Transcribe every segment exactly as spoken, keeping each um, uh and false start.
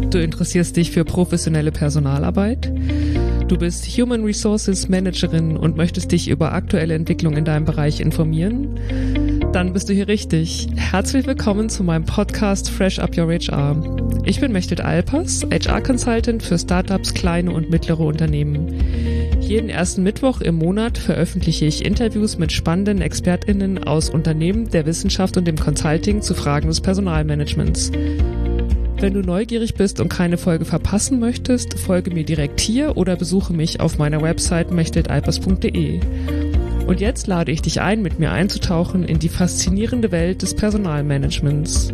Du interessierst dich für professionelle Personalarbeit. Du bist Human Resources Managerin und möchtest dich über aktuelle Entwicklungen in deinem Bereich informieren? Dann bist du hier richtig. Herzlich willkommen zu meinem Podcast Fresh Up Your H R. Ich bin Mechthild Alpers, H R-Consultant für Startups, kleine und mittlere Unternehmen. Jeden ersten Mittwoch im Monat veröffentliche ich Interviews mit spannenden ExpertInnen aus Unternehmen, der Wissenschaft und dem Consulting zu Fragen des Personalmanagements. Wenn du neugierig bist und keine Folge verpassen möchtest, folge mir direkt hier oder besuche mich auf meiner Website mechthildalpers punkt de. Und jetzt lade ich dich ein, mit mir einzutauchen in die faszinierende Welt des Personalmanagements.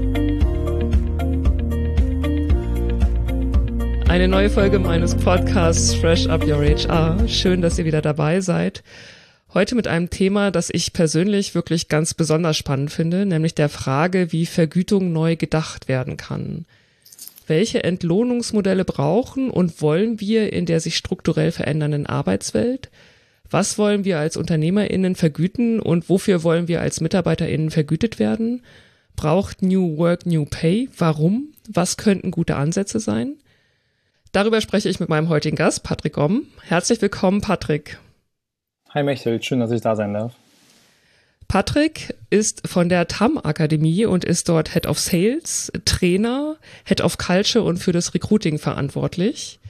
Eine neue Folge meines Podcasts Fresh Up Your H R. Schön, dass ihr wieder dabei seid. Heute mit einem Thema, das ich persönlich wirklich ganz besonders spannend finde, nämlich der Frage, wie Vergütung neu gedacht werden kann. Welche Entlohnungsmodelle brauchen und wollen wir in der sich strukturell verändernden Arbeitswelt? Was wollen wir als UnternehmerInnen vergüten und wofür wollen wir als MitarbeiterInnen vergütet werden? Braucht New Work New Pay? Warum? Was könnten gute Ansätze sein? Darüber spreche ich mit meinem heutigen Gast, Patrick Gomm. Herzlich willkommen, Patrick. Hi Mechthild, schön, dass ich da sein darf. Patrick ist von der T A M-Akademie und ist dort Head of Sales, Trainer, Head of Culture und für das Recruiting verantwortlich.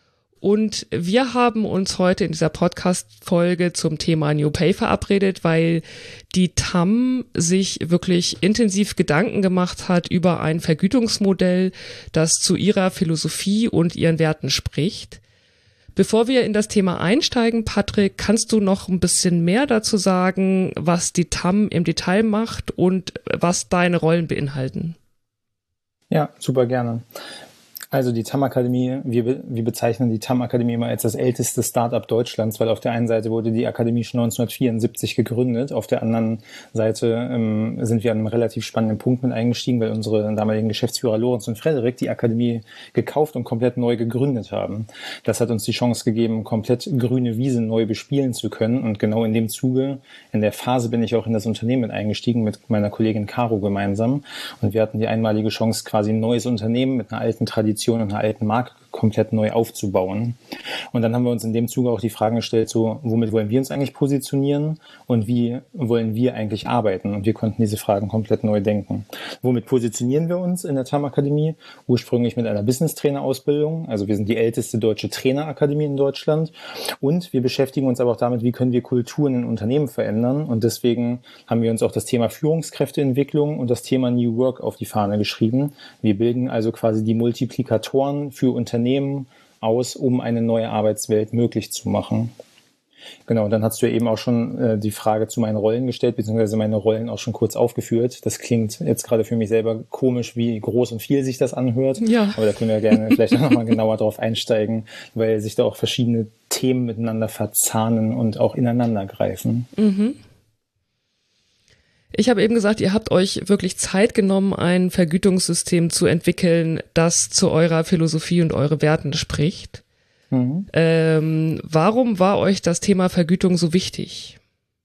Und wir haben uns heute in dieser Podcast-Folge zum Thema New Pay verabredet, weil die T A M sich wirklich intensiv Gedanken gemacht hat über ein Vergütungsmodell, das zu ihrer Philosophie und ihren Werten spricht. Bevor wir in das Thema einsteigen, Patrick, kannst du noch ein bisschen mehr dazu sagen, was die T A M im Detail macht und was deine Rollen beinhalten? Ja, super gerne. Also die T A M-Akademie, wir, wir bezeichnen die T A M-Akademie immer als das älteste Start-up Deutschlands, weil auf der einen Seite wurde die Akademie schon neunzehnhundertvierundsiebzig gegründet, auf der anderen Seite ähm, sind wir an einem relativ spannenden Punkt mit eingestiegen, weil unsere damaligen Geschäftsführer Lorenz und Frederik die Akademie gekauft und komplett neu gegründet haben. Das hat uns die Chance gegeben, komplett grüne Wiesen neu bespielen zu können, und genau in dem Zuge, in der Phase bin ich auch in das Unternehmen mit eingestiegen, mit meiner Kollegin Caro gemeinsam, und wir hatten die einmalige Chance, quasi ein neues Unternehmen mit einer alten Tradition und einer alten Marke komplett neu aufzubauen. Und dann haben wir uns in dem Zuge auch die Fragen gestellt, so, womit wollen wir uns eigentlich positionieren und wie wollen wir eigentlich arbeiten? Und wir konnten diese Fragen komplett neu denken. Womit positionieren wir uns in der T A M-Akademie? Ursprünglich mit einer Business-Trainer-Ausbildung. Also wir sind die älteste deutsche Trainerakademie in Deutschland. Und wir beschäftigen uns aber auch damit, wie können wir Kulturen in Unternehmen verändern. Und deswegen haben wir uns auch das Thema Führungskräfteentwicklung und das Thema New Work auf die Fahne geschrieben. Wir bilden also quasi die Multiplikatoren für Unternehmen aus, um eine neue Arbeitswelt möglich zu machen. Genau, und dann hast du ja eben auch schon äh, die Frage zu meinen Rollen gestellt, beziehungsweise meine Rollen auch schon kurz aufgeführt. Das klingt jetzt gerade für mich selber komisch, wie groß und viel sich das anhört. Ja. Aber da können wir gerne vielleicht auch nochmal genauer drauf einsteigen, weil sich da auch verschiedene Themen miteinander verzahnen und auch ineinander greifen. Mhm. Ich habe eben gesagt, ihr habt euch wirklich Zeit genommen, ein Vergütungssystem zu entwickeln, das zu eurer Philosophie und eure Werten spricht. Mhm. Ähm, warum war euch das Thema Vergütung so wichtig?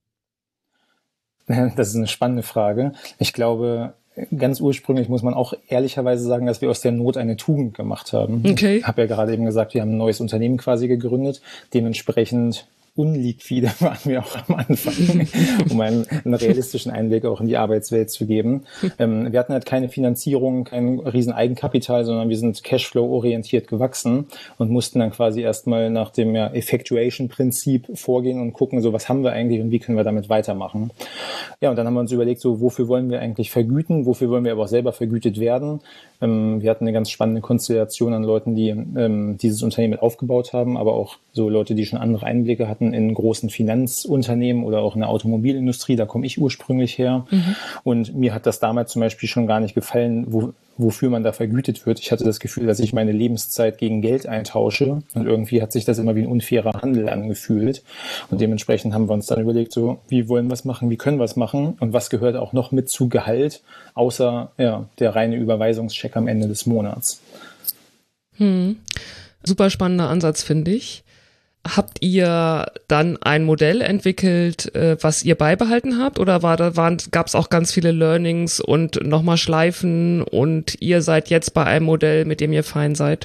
Das ist eine spannende Frage. Ich glaube, ganz ursprünglich muss man auch ehrlicherweise sagen, dass wir aus der Not eine Tugend gemacht haben. Okay. Ich habe ja gerade eben gesagt, wir haben ein neues Unternehmen quasi gegründet. Dementsprechend unliquide waren wir auch am Anfang, um einen, einen realistischen Einblick auch in die Arbeitswelt zu geben. Ähm, wir hatten halt keine Finanzierung, kein riesen Eigenkapital, sondern wir sind Cashflow-orientiert gewachsen und mussten dann quasi erstmal nach dem ja, Effectuation-Prinzip vorgehen und gucken, so was haben wir eigentlich und wie können wir damit weitermachen. Ja, und dann haben wir uns überlegt, so wofür wollen wir eigentlich vergüten, wofür wollen wir aber auch selber vergütet werden. Ähm, wir hatten eine ganz spannende Konstellation an Leuten, die ähm, dieses Unternehmen mit aufgebaut haben, aber auch so Leute, die schon andere Einblicke hatten in großen Finanzunternehmen oder auch in der Automobilindustrie. Da komme ich ursprünglich her. Mhm. Und mir hat das damals zum Beispiel schon gar nicht gefallen, wo, wofür man da vergütet wird. Ich hatte das Gefühl, dass ich meine Lebenszeit gegen Geld eintausche. Und irgendwie hat sich das immer wie ein unfairer Handel angefühlt. Und dementsprechend haben wir uns dann überlegt, so, wie wollen wir es machen, wie können wir es machen und was gehört auch noch mit zu Gehalt, außer ja, der reine Überweisungscheck am Ende des Monats. Hm. Super spannender Ansatz, finde ich. Habt ihr dann ein Modell entwickelt, äh, was ihr beibehalten habt, oder war da waren gab es auch ganz viele Learnings und nochmal Schleifen und ihr seid jetzt bei einem Modell, mit dem ihr fein seid?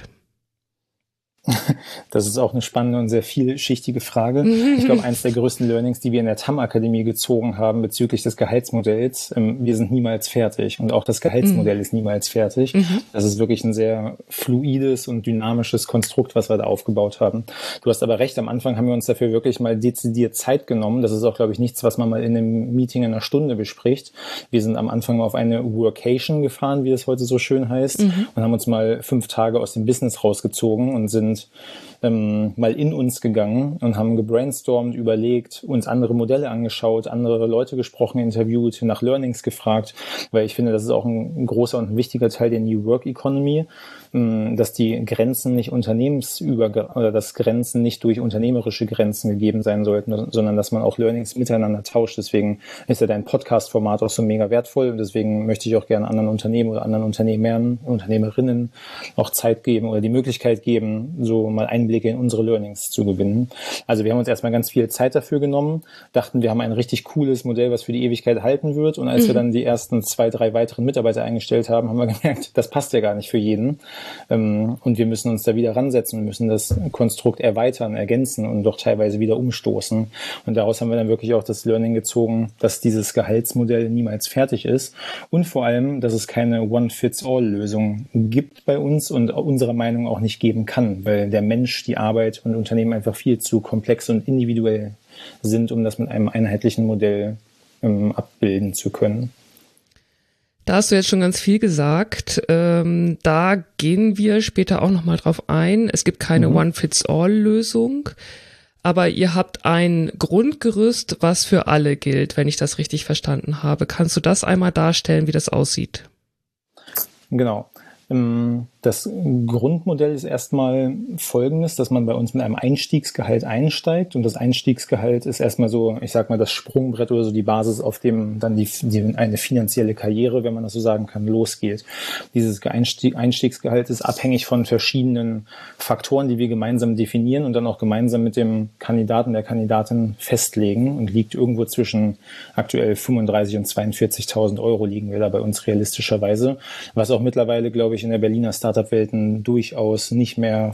Das ist auch eine spannende und sehr vielschichtige Frage. Ich glaube, eines der größten Learnings, die wir in der T A M-Akademie gezogen haben bezüglich des Gehaltsmodells, ähm, wir sind niemals fertig und auch das Gehaltsmodell mhm. ist niemals fertig. Mhm. Das ist wirklich ein sehr fluides und dynamisches Konstrukt, was wir da aufgebaut haben. Du hast aber recht, am Anfang haben wir uns dafür wirklich mal dezidiert Zeit genommen. Das ist auch, glaube ich, nichts, was man mal in einem Meeting in einer Stunde bespricht. Wir sind am Anfang auf eine Workation gefahren, wie es heute so schön heißt, mhm. und haben uns mal fünf Tage aus dem Business rausgezogen und sind Ähm, mal in uns gegangen und haben gebrainstormt, überlegt, uns andere Modelle angeschaut, andere Leute gesprochen, interviewt, nach Learnings gefragt, weil ich finde, das ist auch ein, ein großer und ein wichtiger Teil der New Work Economy, ähm, dass die Grenzen nicht unternehmensüber oder dass Grenzen nicht durch unternehmerische Grenzen gegeben sein sollten, sondern dass man auch Learnings miteinander tauscht. Deswegen ist ja dein Podcast-Format auch so mega wertvoll und deswegen möchte ich auch gerne anderen Unternehmen oder anderen Unternehmern, Unternehmerinnen auch Zeit geben oder die Möglichkeit geben, so mal Einblicke in unsere Learnings zu gewinnen. Also wir haben uns erstmal ganz viel Zeit dafür genommen, dachten, wir haben ein richtig cooles Modell, was für die Ewigkeit halten wird. Und als mhm. wir dann die ersten zwei, drei weiteren Mitarbeiter eingestellt haben, haben wir gemerkt, das passt ja gar nicht für jeden. Und wir müssen uns da wieder ransetzen und müssen das Konstrukt erweitern, ergänzen und doch teilweise wieder umstoßen. Und daraus haben wir dann wirklich auch das Learning gezogen, dass dieses Gehaltsmodell niemals fertig ist und vor allem, dass es keine One-Fits-All-Lösung gibt bei uns und unserer Meinung auch nicht geben kann, weil der Mensch, die Arbeit und Unternehmen einfach viel zu komplex und individuell sind, um das mit einem einheitlichen Modell ähm, abbilden zu können. Da hast du jetzt schon ganz viel gesagt. Ähm, da gehen wir später auch nochmal drauf ein. Es gibt keine mhm. One-Fits-All-Lösung, aber ihr habt ein Grundgerüst, was für alle gilt, wenn ich das richtig verstanden habe. Kannst du das einmal darstellen, wie das aussieht? Genau. Das Grundmodell ist erstmal folgendes, dass man bei uns mit einem Einstiegsgehalt einsteigt und das Einstiegsgehalt ist erstmal so, ich sag mal, das Sprungbrett oder so die Basis, auf dem dann die, die eine finanzielle Karriere, wenn man das so sagen kann, losgeht. Dieses Einstieg, Einstiegsgehalt ist abhängig von verschiedenen Faktoren, die wir gemeinsam definieren und dann auch gemeinsam mit dem Kandidaten, der Kandidatin festlegen und liegt irgendwo zwischen aktuell fünfunddreißigtausend und zweiundvierzigtausend Euro liegen wir da bei uns realistischerweise, was auch mittlerweile, glaube ich, in der Berliner Startup-Welten durchaus nicht mehr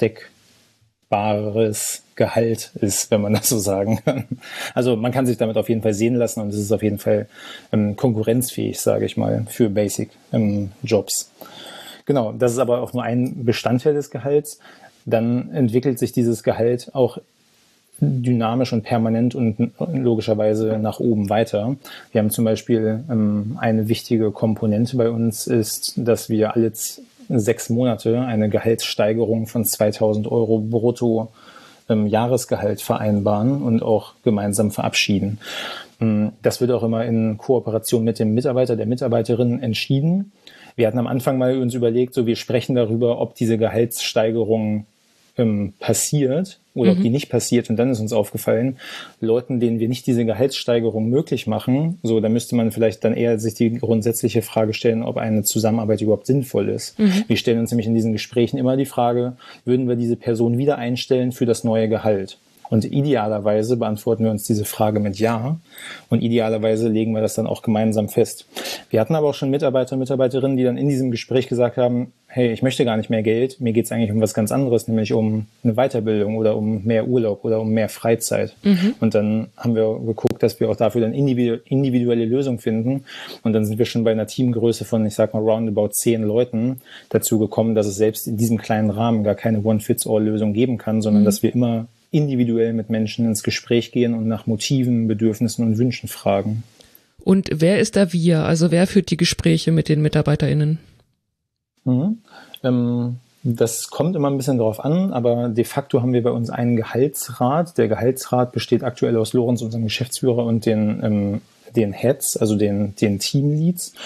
versteckbares Gehalt ist, wenn man das so sagen kann. Also man kann sich damit auf jeden Fall sehen lassen und es ist auf jeden Fall ähm, konkurrenzfähig, sage ich mal, für Basic-Jobs. Ähm, genau, das ist aber auch nur ein Bestandteil des Gehalts. Dann entwickelt sich dieses Gehalt auch dynamisch und permanent und logischerweise nach oben weiter. Wir haben zum Beispiel ähm, eine wichtige Komponente bei uns ist, dass wir alle z- sechs Monate eine Gehaltssteigerung von zweitausend Euro brutto ähm, Jahresgehalt vereinbaren und auch gemeinsam verabschieden. Ähm, das wird auch immer in Kooperation mit dem Mitarbeiter, der Mitarbeiterin entschieden. Wir hatten am Anfang mal uns überlegt, so wir sprechen darüber, ob diese Gehaltssteigerung ähm, passiert oder mhm. ob die nicht passiert. Und dann ist uns aufgefallen, Leuten, denen wir nicht diese Gehaltssteigerung möglich machen, so, da müsste man vielleicht dann eher sich die grundsätzliche Frage stellen, ob eine Zusammenarbeit überhaupt sinnvoll ist. Mhm. Wir stellen uns nämlich in diesen Gesprächen immer die Frage, würden wir diese Person wieder einstellen für das neue Gehalt? Und idealerweise beantworten wir uns diese Frage mit Ja und idealerweise legen wir das dann auch gemeinsam fest. Wir hatten aber auch schon Mitarbeiter und Mitarbeiterinnen, die dann in diesem Gespräch gesagt haben, hey, ich möchte gar nicht mehr Geld, mir geht es eigentlich um was ganz anderes, nämlich um eine Weiterbildung oder um mehr Urlaub oder um mehr Freizeit. Mhm. Und dann haben wir geguckt, dass wir auch dafür dann individuelle Lösungen finden und dann sind wir schon bei einer Teamgröße von, ich sag mal, roundabout zehn Leuten dazu gekommen, dass es selbst in diesem kleinen Rahmen gar keine One-Fits-All-Lösung geben kann, sondern mhm. dass wir immer individuell mit Menschen ins Gespräch gehen und nach Motiven, Bedürfnissen und Wünschen fragen. Und wer ist da wir? Also wer führt die Gespräche mit den MitarbeiterInnen? Mhm. Ähm, das kommt immer ein bisschen drauf an, aber de facto haben wir bei uns einen Gehaltsrat. Der Gehaltsrat besteht aktuell aus Lorenz, unserem Geschäftsführer, und den, ähm, den Heads, also den, den Teamleads.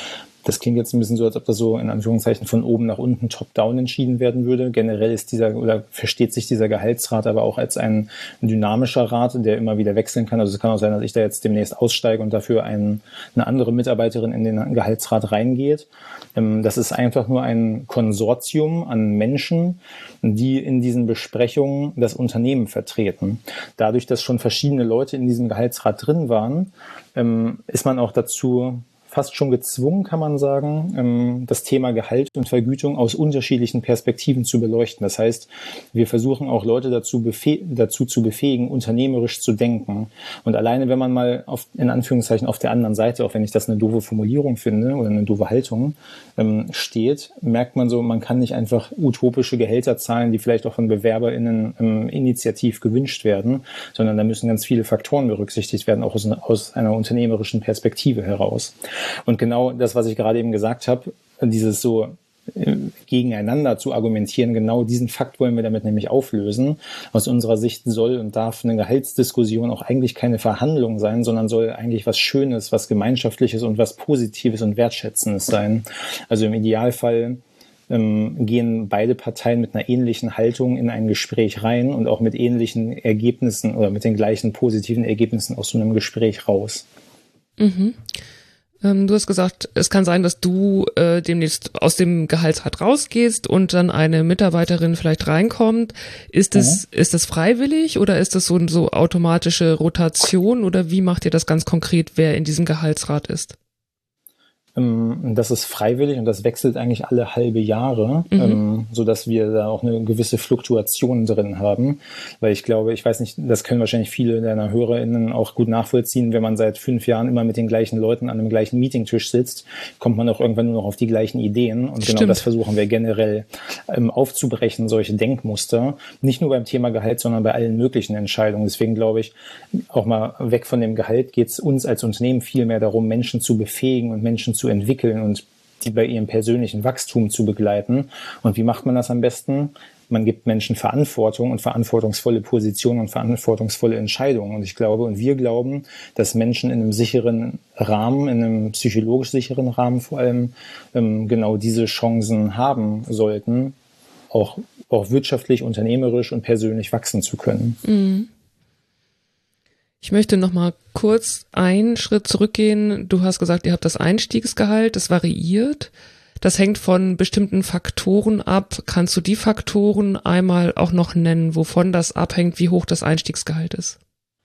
Das klingt jetzt ein bisschen so, als ob das so in Anführungszeichen von oben nach unten top-down entschieden werden würde. Generell ist dieser oder versteht sich dieser Gehaltsrat aber auch als ein dynamischer Rat, der immer wieder wechseln kann. Also es kann auch sein, dass ich da jetzt demnächst aussteige und dafür ein, eine andere Mitarbeiterin in den Gehaltsrat reingeht. Das ist einfach nur ein Konsortium an Menschen, die in diesen Besprechungen das Unternehmen vertreten. Dadurch, dass schon verschiedene Leute in diesem Gehaltsrat drin waren, ist man auch dazu fast schon gezwungen, kann man sagen, das Thema Gehalt und Vergütung aus unterschiedlichen Perspektiven zu beleuchten. Das heißt, wir versuchen auch Leute dazu, befäh- dazu zu befähigen, unternehmerisch zu denken. Und alleine, wenn man mal auf, in Anführungszeichen auf der anderen Seite, auch wenn ich das eine doofe Formulierung finde oder eine doofe Haltung, ähm, steht, merkt man so, man kann nicht einfach utopische Gehälter zahlen, die vielleicht auch von BewerberInnen ähm, initiativ gewünscht werden, sondern da müssen ganz viele Faktoren berücksichtigt werden, auch aus, aus einer unternehmerischen Perspektive heraus. Und genau das, was ich gerade eben gesagt habe, dieses so gegeneinander zu argumentieren, genau diesen Fakt wollen wir damit nämlich auflösen. Aus unserer Sicht soll und darf eine Gehaltsdiskussion auch eigentlich keine Verhandlung sein, sondern soll eigentlich was Schönes, was Gemeinschaftliches und was Positives und Wertschätzendes sein. Also im Idealfall ähm, gehen beide Parteien mit einer ähnlichen Haltung in ein Gespräch rein und auch mit ähnlichen Ergebnissen oder mit den gleichen positiven Ergebnissen aus so einem Gespräch raus. Mhm. Du hast gesagt, es kann sein, dass du äh, demnächst aus dem Gehaltsrat rausgehst und dann eine Mitarbeiterin vielleicht reinkommt. Ist es, mhm. ist das freiwillig oder ist das so eine so automatische Rotation oder wie macht ihr das ganz konkret, wer in diesem Gehaltsrat ist? Das ist freiwillig und das wechselt eigentlich alle halbe Jahre, mhm. ähm, so dass wir da auch eine gewisse Fluktuation drin haben. Weil ich glaube, ich weiß nicht, das können wahrscheinlich viele deiner HörerInnen auch gut nachvollziehen, wenn man seit fünf Jahren immer mit den gleichen Leuten an einem gleichen Meetingtisch sitzt, kommt man auch irgendwann nur noch auf die gleichen Ideen. Und Stimmt. genau das versuchen wir generell ähm, aufzubrechen, solche Denkmuster. Nicht nur beim Thema Gehalt, sondern bei allen möglichen Entscheidungen. Deswegen glaube ich, auch mal weg von dem Gehalt geht es uns als Unternehmen viel mehr darum, Menschen zu befähigen und Menschen zu entwickeln und die bei ihrem persönlichen Wachstum zu begleiten. Und wie macht man das am besten? Man gibt Menschen Verantwortung und verantwortungsvolle Positionen und verantwortungsvolle Entscheidungen. Und ich glaube und wir glauben, dass Menschen in einem sicheren Rahmen, in einem psychologisch sicheren Rahmen vor allem, ähm, genau diese Chancen haben sollten, auch, auch wirtschaftlich, unternehmerisch und persönlich wachsen zu können. Mhm. Ich möchte noch mal kurz einen Schritt zurückgehen. Du hast gesagt, ihr habt das Einstiegsgehalt, das variiert. Das hängt von bestimmten Faktoren ab. Kannst du die Faktoren einmal auch noch nennen, wovon das abhängt, wie hoch das Einstiegsgehalt ist?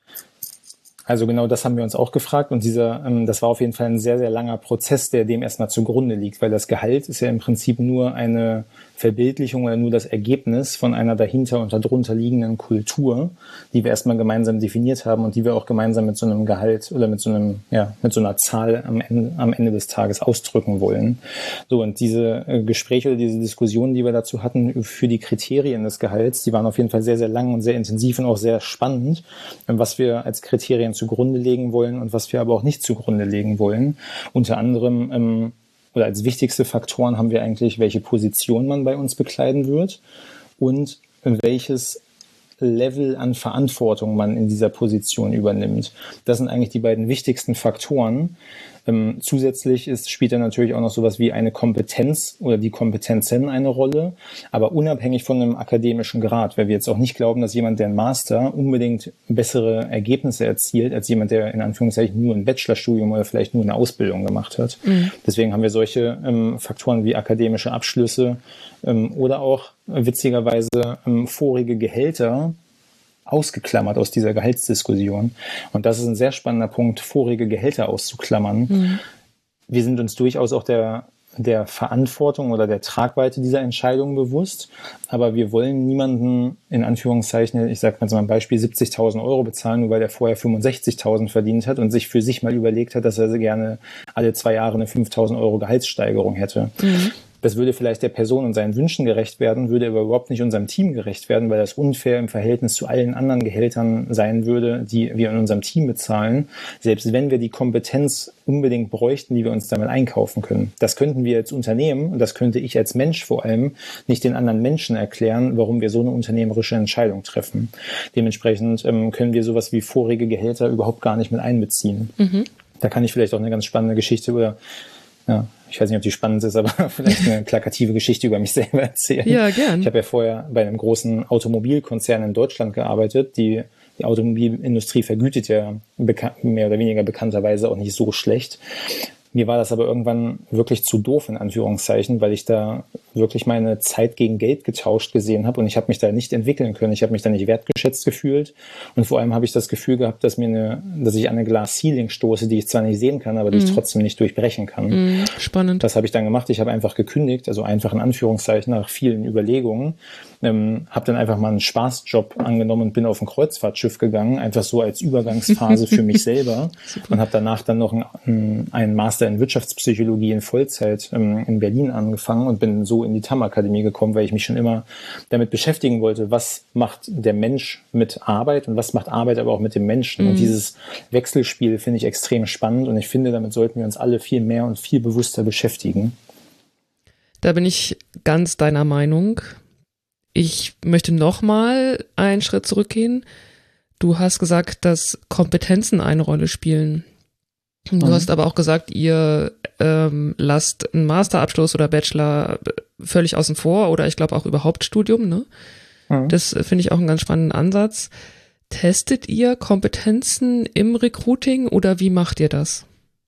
Also genau das haben wir uns auch gefragt und dieser, ähm, das war auf jeden Fall ein sehr, sehr langer Prozess, der dem erstmal zugrunde liegt, weil das Gehalt ist ja im Prinzip nur eine Verbildlichung oder nur das Ergebnis von einer dahinter und darunter liegenden Kultur, die wir erstmal gemeinsam definiert haben und die wir auch gemeinsam mit so einem Gehalt oder mit so einem, ja, mit so einer Zahl am Ende, am Ende des Tages ausdrücken wollen. So, und diese äh, Gespräche oder diese Diskussionen, die wir dazu hatten für die Kriterien des Gehalts, die waren auf jeden Fall sehr, sehr lang und sehr intensiv und auch sehr spannend, was wir als Kriterien zugrunde legen wollen und was wir aber auch nicht zugrunde legen wollen. Unter anderem, ähm, oder als wichtigste Faktoren haben wir eigentlich, welche Position man bei uns bekleiden wird und welches Level an Verantwortung man in dieser Position übernimmt. Das sind eigentlich die beiden wichtigsten Faktoren. Ähm, zusätzlich ist, spielt dann natürlich auch noch sowas wie eine Kompetenz oder die Kompetenzen eine Rolle, aber unabhängig von einem akademischen Grad, weil wir jetzt auch nicht glauben, dass jemand, der einen Master unbedingt bessere Ergebnisse erzielt, als jemand, der in Anführungszeichen nur ein Bachelorstudium oder vielleicht nur eine Ausbildung gemacht hat. Mhm. Deswegen haben wir solche ähm, Faktoren wie akademische Abschlüsse ähm, oder auch äh, witzigerweise ähm, vorige Gehälter ausgeklammert aus dieser Gehaltsdiskussion. Und das ist ein sehr spannender Punkt, vorige Gehälter auszuklammern. Mhm. Wir sind uns durchaus auch der, der Verantwortung oder der Tragweite dieser Entscheidung bewusst, aber wir wollen niemanden, in Anführungszeichen, ich sage mal so ein Beispiel, siebzigtausend Euro bezahlen, nur weil er vorher fünfundsechzigtausend verdient hat und sich für sich mal überlegt hat, dass er gerne alle zwei Jahre eine fünftausend Euro Gehaltssteigerung hätte. Mhm. Das würde vielleicht der Person und seinen Wünschen gerecht werden, würde aber überhaupt nicht unserem Team gerecht werden, weil das unfair im Verhältnis zu allen anderen Gehältern sein würde, die wir in unserem Team bezahlen, selbst wenn wir die Kompetenz unbedingt bräuchten, die wir uns damit einkaufen können. Das könnten wir als Unternehmen und das könnte ich als Mensch vor allem nicht den anderen Menschen erklären, warum wir so eine unternehmerische Entscheidung treffen. Dementsprechend ähm, können wir sowas wie vorige Gehälter überhaupt gar nicht mit einbeziehen. Mhm. Da kann ich vielleicht auch eine ganz spannende Geschichte oder ja, ich weiß nicht, ob die spannend ist, aber vielleicht eine plakative Geschichte über mich selber erzählen. Ja, gern. Ich habe ja vorher bei einem großen Automobilkonzern in Deutschland gearbeitet. Die, die Automobilindustrie vergütet ja mehr oder weniger bekannterweise auch nicht so schlecht. Mir war das aber irgendwann wirklich zu doof, in Anführungszeichen, weil ich da wirklich meine Zeit gegen Geld getauscht gesehen habe und ich habe mich da nicht entwickeln können. Ich habe mich da nicht wertgeschätzt gefühlt und vor allem habe ich das Gefühl gehabt, dass mir eine, dass ich an eine Glass Ceiling stoße, die ich zwar nicht sehen kann, aber die mm. ich trotzdem nicht durchbrechen kann. Mm, spannend. Das habe ich dann gemacht. Ich habe einfach gekündigt, also einfach in Anführungszeichen nach vielen Überlegungen. Ähm, habe dann einfach mal einen Spaßjob angenommen und bin auf ein Kreuzfahrtschiff gegangen, einfach so als Übergangsphase für mich selber und habe danach dann noch einen, einen Master in Wirtschaftspsychologie in Vollzeit ähm, in Berlin angefangen und bin so in die T A M-Akademie gekommen, weil ich mich schon immer damit beschäftigen wollte, was macht der Mensch mit Arbeit und was macht Arbeit aber auch mit dem Menschen. Mhm. Und dieses Wechselspiel finde ich extrem spannend und ich finde, damit sollten wir uns alle viel mehr und viel bewusster beschäftigen. Da bin ich ganz deiner Meinung. Ich möchte noch mal einen Schritt zurückgehen. Du hast gesagt, dass Kompetenzen eine Rolle spielen. Du mhm. hast aber auch gesagt, ihr ähm, lasst einen Masterabschluss oder Bachelor völlig außen vor oder ich glaube auch überhaupt Studium, ne? Mhm. Das finde ich auch einen ganz spannenden Ansatz. Testet ihr Kompetenzen im Recruiting oder wie macht ihr das?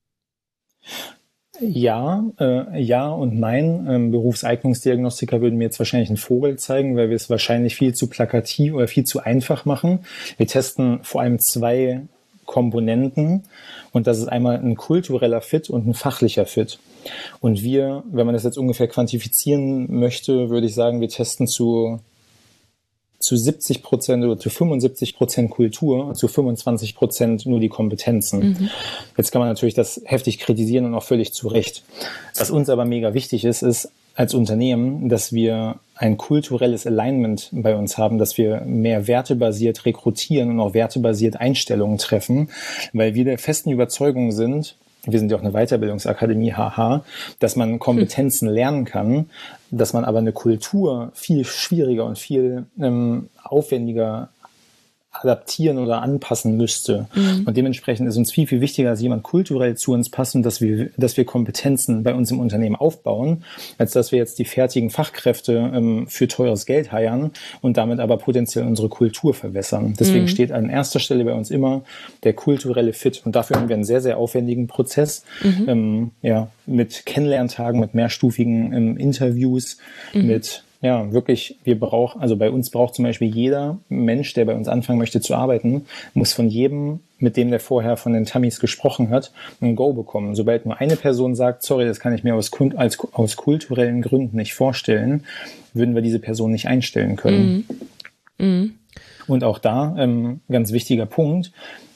Ja, äh, ja und nein. Ähm, Berufseignungsdiagnostiker würden mir jetzt wahrscheinlich einen Vogel zeigen, weil wir es wahrscheinlich viel zu plakativ oder viel zu einfach machen. Wir testen vor allem zwei Komponenten und das ist einmal ein kultureller Fit und ein fachlicher Fit. Und wir, wenn man das jetzt ungefähr quantifizieren möchte, würde ich sagen, wir testen zu zu siebzig Prozent oder zu fünfundsiebzig Prozent Kultur und zu fünfundzwanzig Prozent nur die Kompetenzen. Mhm. Jetzt kann man natürlich das heftig kritisieren und auch völlig zu Recht. Was uns aber mega wichtig ist, ist als Unternehmen, dass wir ein kulturelles Alignment bei uns haben, dass wir mehr wertebasiert rekrutieren und auch wertebasiert Einstellungen treffen, weil wir der festen Überzeugung sind, wir sind ja auch eine Weiterbildungsakademie, haha, dass man Kompetenzen lernen kann, dass man aber eine Kultur viel schwieriger und viel ähm, aufwendiger adaptieren oder anpassen müsste. Mhm. Und dementsprechend ist uns viel, viel wichtiger, dass jemand kulturell zu uns passt und dass wir, dass wir Kompetenzen bei uns im Unternehmen aufbauen, als dass wir jetzt die fertigen Fachkräfte ähm, für teures Geld heiern und damit aber potenziell unsere Kultur verwässern. Deswegen mhm. steht an erster Stelle bei uns immer der kulturelle Fit. Und dafür haben wir einen sehr, sehr aufwendigen Prozess, mhm. ähm, ja, mit Kennenlerntagen, mit mehrstufigen ähm, Interviews, mhm. mit Ja, wirklich, wir brauchen, also bei uns braucht zum Beispiel jeder Mensch, der bei uns anfangen möchte zu arbeiten, muss von jedem, mit dem der vorher von den Tammis gesprochen hat, ein Go bekommen. Sobald nur eine Person sagt, sorry, das kann ich mir aus, als, aus kulturellen Gründen nicht vorstellen, würden wir diese Person nicht einstellen können. Mhm. Mhm. Und auch da, ähm, ganz wichtiger Punkt,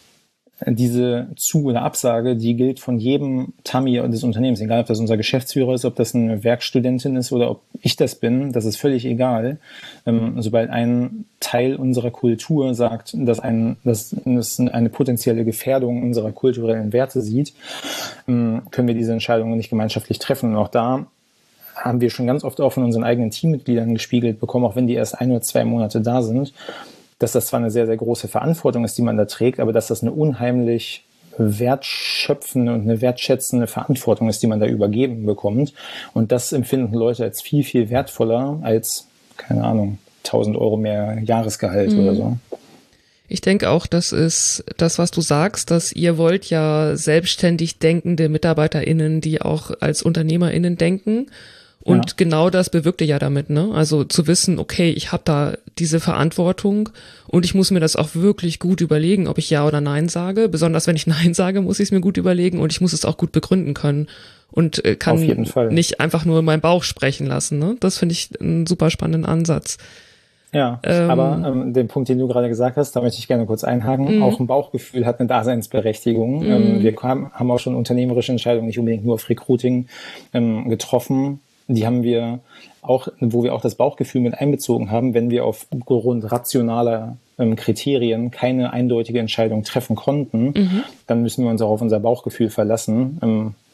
diese Zu- oder Absage, die gilt von jedem Tammi des Unternehmens, egal ob das unser Geschäftsführer ist, ob das eine Werkstudentin ist oder ob ich das bin, das ist völlig egal. Ähm, sobald ein Teil unserer Kultur sagt, dass ein, dass das eine potenzielle Gefährdung unserer kulturellen Werte sieht, ähm, können wir diese Entscheidungen nicht gemeinschaftlich treffen. Und auch da haben wir schon ganz oft auch von unseren eigenen Teammitgliedern gespiegelt bekommen, auch wenn die erst ein oder zwei Monate da sind, dass das zwar eine sehr, sehr große Verantwortung ist, die man da trägt, aber dass das eine unheimlich wertschöpfende und eine wertschätzende Verantwortung ist, die man da übergeben bekommt. Und das empfinden Leute als viel, viel wertvoller als, keine Ahnung, tausend Euro mehr Jahresgehalt mhm. oder so. Ich denke auch, das ist das, was du sagst, dass ihr wollt ja selbstständig denkende MitarbeiterInnen, die auch als UnternehmerInnen denken. Und ja. genau das bewirkt ihr ja damit, ne? Also zu wissen, okay, ich habe da diese Verantwortung und ich muss mir das auch wirklich gut überlegen, ob ich Ja oder Nein sage. Besonders wenn ich Nein sage, muss ich es mir gut überlegen und ich muss es auch gut begründen können und äh, kann nicht einfach nur meinen Bauch sprechen lassen, ne? Das finde ich einen super spannenden Ansatz. Ja, ähm, aber ähm, den Punkt, den du gerade gesagt hast, da möchte ich gerne kurz einhaken. Mm. Auch ein Bauchgefühl hat eine Daseinsberechtigung. Mm. Ähm, wir haben, haben auch schon unternehmerische Entscheidungen nicht unbedingt nur auf Recruiting ähm, getroffen. Die haben wir auch, wo wir auch das Bauchgefühl mit einbezogen haben, wenn wir aufgrund rationaler ähm, Kriterien keine eindeutige Entscheidung treffen konnten, mhm. dann müssen wir uns auch auf unser Bauchgefühl verlassen. Ähm,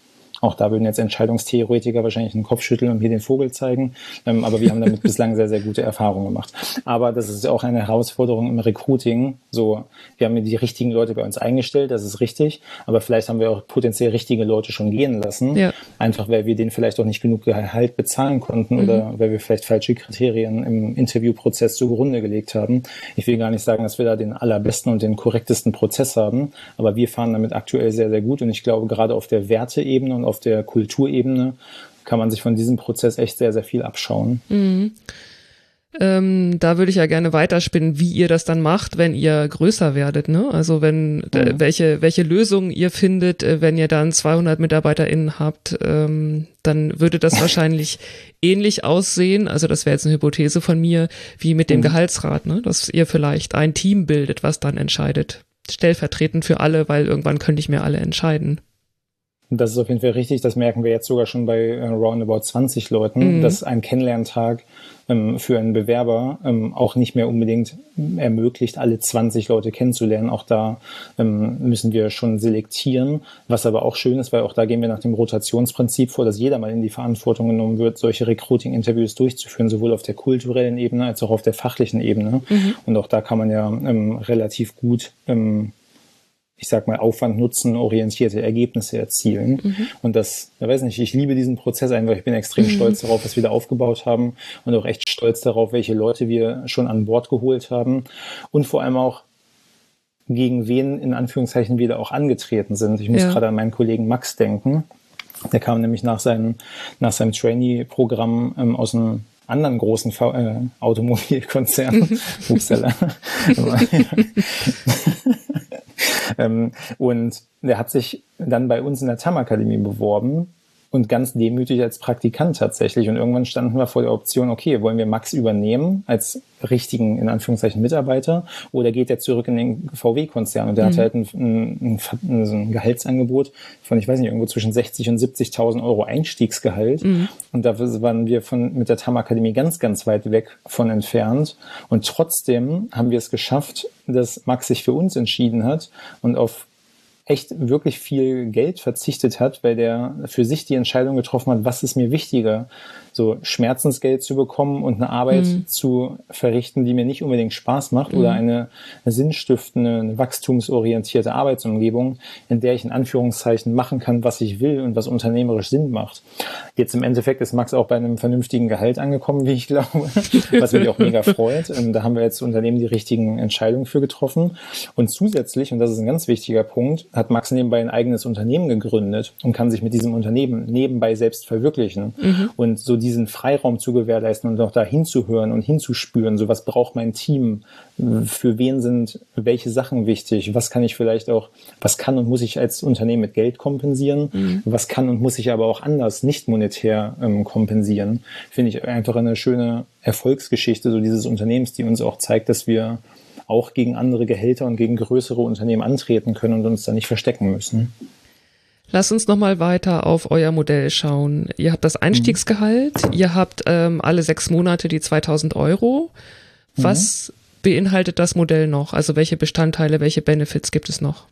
Auch da würden jetzt Entscheidungstheoretiker wahrscheinlich den Kopf schütteln und mir den Vogel zeigen. Ähm, aber wir haben damit bislang sehr, sehr gute Erfahrungen gemacht. Aber das ist auch eine Herausforderung im Recruiting. So, wir haben die richtigen Leute bei uns eingestellt, das ist richtig. Aber vielleicht haben wir auch potenziell richtige Leute schon gehen lassen. Ja. Einfach, weil wir denen vielleicht auch nicht genug Gehalt bezahlen konnten mhm. oder weil wir vielleicht falsche Kriterien im Interviewprozess zugrunde gelegt haben. Ich will gar nicht sagen, dass wir da den allerbesten und den korrektesten Prozess haben. Aber wir fahren damit aktuell sehr, sehr gut. Und ich glaube, gerade auf der Werteebene und auf der Kulturebene kann man sich von diesem Prozess echt sehr, sehr viel abschauen. Mhm. Ähm, da würde ich ja gerne weiterspinnen, wie ihr das dann macht, wenn ihr größer werdet, ne? Also wenn, mhm. äh, welche, welche Lösungen ihr findet, äh, wenn ihr dann zweihundert MitarbeiterInnen habt, ähm, dann würde das wahrscheinlich ähnlich aussehen. Also das wäre jetzt eine Hypothese von mir, wie mit dem mhm. Gehaltsrat, ne? Dass ihr vielleicht ein Team bildet, was dann entscheidet. Stellvertretend für alle, weil irgendwann könnte ich mir alle entscheiden. Das ist auf jeden Fall richtig. Das merken wir jetzt sogar schon bei äh, roundabout zwanzig Leuten, mhm. dass ein Kennenlerntag ähm, für einen Bewerber ähm, auch nicht mehr unbedingt ermöglicht, alle zwanzig Leute kennenzulernen. Auch da ähm, müssen wir schon selektieren, was aber auch schön ist, weil auch da gehen wir nach dem Rotationsprinzip vor, dass jeder mal in die Verantwortung genommen wird, solche Recruiting-Interviews durchzuführen, sowohl auf der kulturellen Ebene als auch auf der fachlichen Ebene. Mhm. Und auch da kann man ja ähm, relativ gut ähm, ich sag mal, Aufwand-Nutzen-orientierte Ergebnisse erzielen. Mhm. Und das, ich weiß nicht, ich liebe diesen Prozess einfach. Ich bin extrem mhm. stolz darauf, was wir da aufgebaut haben und auch echt stolz darauf, welche Leute wir schon an Bord geholt haben und vor allem auch, gegen wen in Anführungszeichen wir da auch angetreten sind. Ich muss ja. gerade an meinen Kollegen Max denken. Der kam nämlich nach seinem, nach seinem Trainee-Programm ähm, aus einem anderen großen v- äh, Automobilkonzern. Upsala. ähm, und der hat sich dann bei uns in der T A M-Akademie beworben und ganz demütig als Praktikant tatsächlich. Und irgendwann standen wir vor der Option, okay, wollen wir Max übernehmen als richtigen, in Anführungszeichen, Mitarbeiter oder geht er zurück in den V W-Konzern? Und der mhm. hat halt ein, ein, ein, ein Gehaltsangebot von, ich weiß nicht, irgendwo zwischen sechzig und siebzigtausend Euro Einstiegsgehalt. Mhm. Und da waren wir von, mit der T A M-Akademie ganz, ganz weit weg von entfernt. Und trotzdem haben wir es geschafft, dass Max sich für uns entschieden hat und auf echt wirklich viel Geld verzichtet hat, weil der für sich die Entscheidung getroffen hat, was ist mir wichtiger, so Schmerzensgeld zu bekommen und eine Arbeit mhm. zu verrichten, die mir nicht unbedingt Spaß macht mhm. oder eine, eine sinnstiftende, eine wachstumsorientierte Arbeitsumgebung, in der ich in Anführungszeichen machen kann, was ich will und was unternehmerisch Sinn macht. Jetzt im Endeffekt ist Max auch bei einem vernünftigen Gehalt angekommen, wie ich glaube, was mich auch mega freut. Da haben wir jetzt Unternehmen die richtigen Entscheidungen für getroffen. Und zusätzlich, und das ist ein ganz wichtiger Punkt, hat Max nebenbei ein eigenes Unternehmen gegründet und kann sich mit diesem Unternehmen nebenbei selbst verwirklichen. Mhm. Und so diesen Freiraum zu gewährleisten und auch da hinzuhören und hinzuspüren, so was braucht mein Team, für wen sind welche Sachen wichtig, was kann ich vielleicht auch, was kann und muss ich als Unternehmen mit Geld kompensieren, mhm. was kann und muss ich aber auch anders, nicht monetär ähm, kompensieren, finde ich einfach eine schöne Erfolgsgeschichte so dieses Unternehmens, die uns auch zeigt, dass wir auch gegen andere Gehälter und gegen größere Unternehmen antreten können und uns da nicht verstecken müssen. Lass uns nochmal weiter auf euer Modell schauen. Ihr habt das Einstiegsgehalt, mhm. ihr habt ähm, alle sechs Monate die zweitausend Euro. Was mhm. beinhaltet das Modell noch? Also welche Bestandteile, welche Benefits gibt es noch?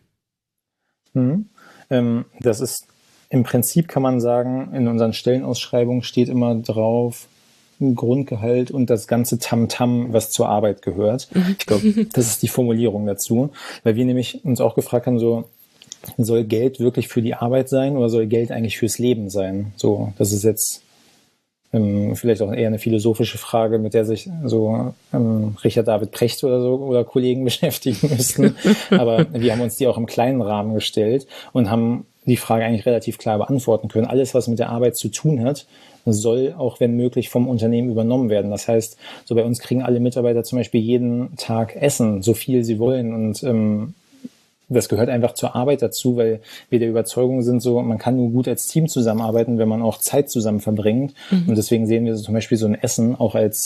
Mhm. Ähm, das ist im Prinzip, kann man sagen, in unseren Stellenausschreibungen steht immer drauf, Grundgehalt und das ganze Tamtam, was zur Arbeit gehört. Mhm. Ich glaube, das ist die Formulierung dazu, weil wir nämlich uns auch gefragt haben, so, soll Geld wirklich für die Arbeit sein oder soll Geld eigentlich fürs Leben sein? So, das ist jetzt ähm, vielleicht auch eher eine philosophische Frage, mit der sich so ähm, Richard David Precht oder so oder Kollegen beschäftigen müssten. Aber wir haben uns die auch im kleinen Rahmen gestellt und haben die Frage eigentlich relativ klar beantworten können. Alles, was mit der Arbeit zu tun hat, soll auch, wenn möglich, vom Unternehmen übernommen werden. Das heißt, so bei uns kriegen alle Mitarbeiter zum Beispiel jeden Tag Essen, so viel sie wollen und ähm, das gehört einfach zur Arbeit dazu, weil wir der Überzeugung sind, so man kann nur gut als Team zusammenarbeiten, wenn man auch Zeit zusammen verbringt. Mhm. Und deswegen sehen wir so zum Beispiel so ein Essen auch als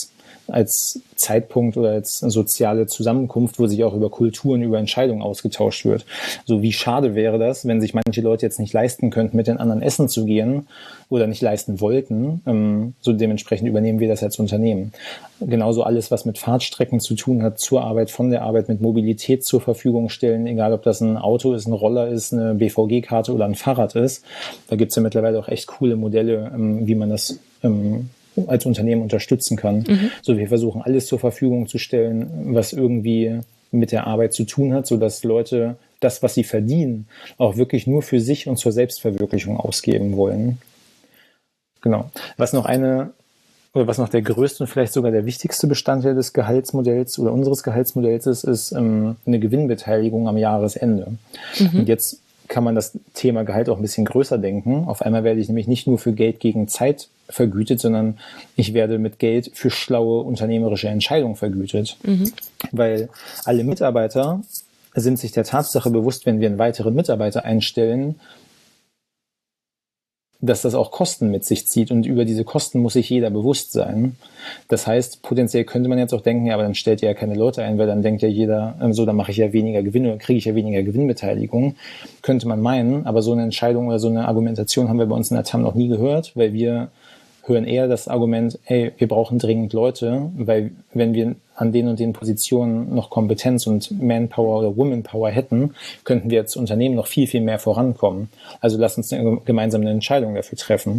als Zeitpunkt oder als soziale Zusammenkunft, wo sich auch über Kulturen, über Entscheidungen ausgetauscht wird. So wie schade wäre das, wenn sich manche Leute jetzt nicht leisten könnten, mit den anderen essen zu gehen oder nicht leisten wollten. Ähm, so dementsprechend übernehmen wir das als Unternehmen. Genauso alles, was mit Fahrtstrecken zu tun hat, zur Arbeit, von der Arbeit, mit Mobilität zur Verfügung stellen, egal ob das ein Auto ist, ein Roller ist, eine B V G-Karte oder ein Fahrrad ist. Da gibt es ja mittlerweile auch echt coole Modelle, ähm, wie man das ähm, als Unternehmen unterstützen kann. Mhm. So, wir versuchen alles zur Verfügung zu stellen, was irgendwie mit der Arbeit zu tun hat, sodass Leute das, was sie verdienen, auch wirklich nur für sich und zur Selbstverwirklichung ausgeben wollen. Genau. Was noch eine, oder was noch der größte und vielleicht sogar der wichtigste Bestandteil des Gehaltsmodells oder unseres Gehaltsmodells ist, ist ähm, eine Gewinnbeteiligung am Jahresende. Mhm. Und jetzt kann man das Thema Gehalt auch ein bisschen größer denken. Auf einmal werde ich nämlich nicht nur für Geld gegen Zeit vergütet, sondern ich werde mit Geld für schlaue unternehmerische Entscheidungen vergütet. Mhm. Weil alle Mitarbeiter sind sich der Tatsache bewusst, wenn wir einen weiteren Mitarbeiter einstellen, dass das auch Kosten mit sich zieht und über diese Kosten muss sich jeder bewusst sein. Das heißt, potenziell könnte man jetzt auch denken, ja, aber dann stellt ihr ja keine Leute ein, weil dann denkt ja jeder, so, dann mache ich ja weniger Gewinn oder kriege ich ja weniger Gewinnbeteiligung. Könnte man meinen, aber so eine Entscheidung oder so eine Argumentation haben wir bei uns in der T A M noch nie gehört, weil wir hören eher das Argument, ey, wir brauchen dringend Leute, weil wenn wir an den und den Positionen noch Kompetenz und Manpower oder Womanpower hätten, könnten wir als Unternehmen noch viel, viel mehr vorankommen. Also lass uns eine, gemeinsam eine Entscheidung dafür treffen.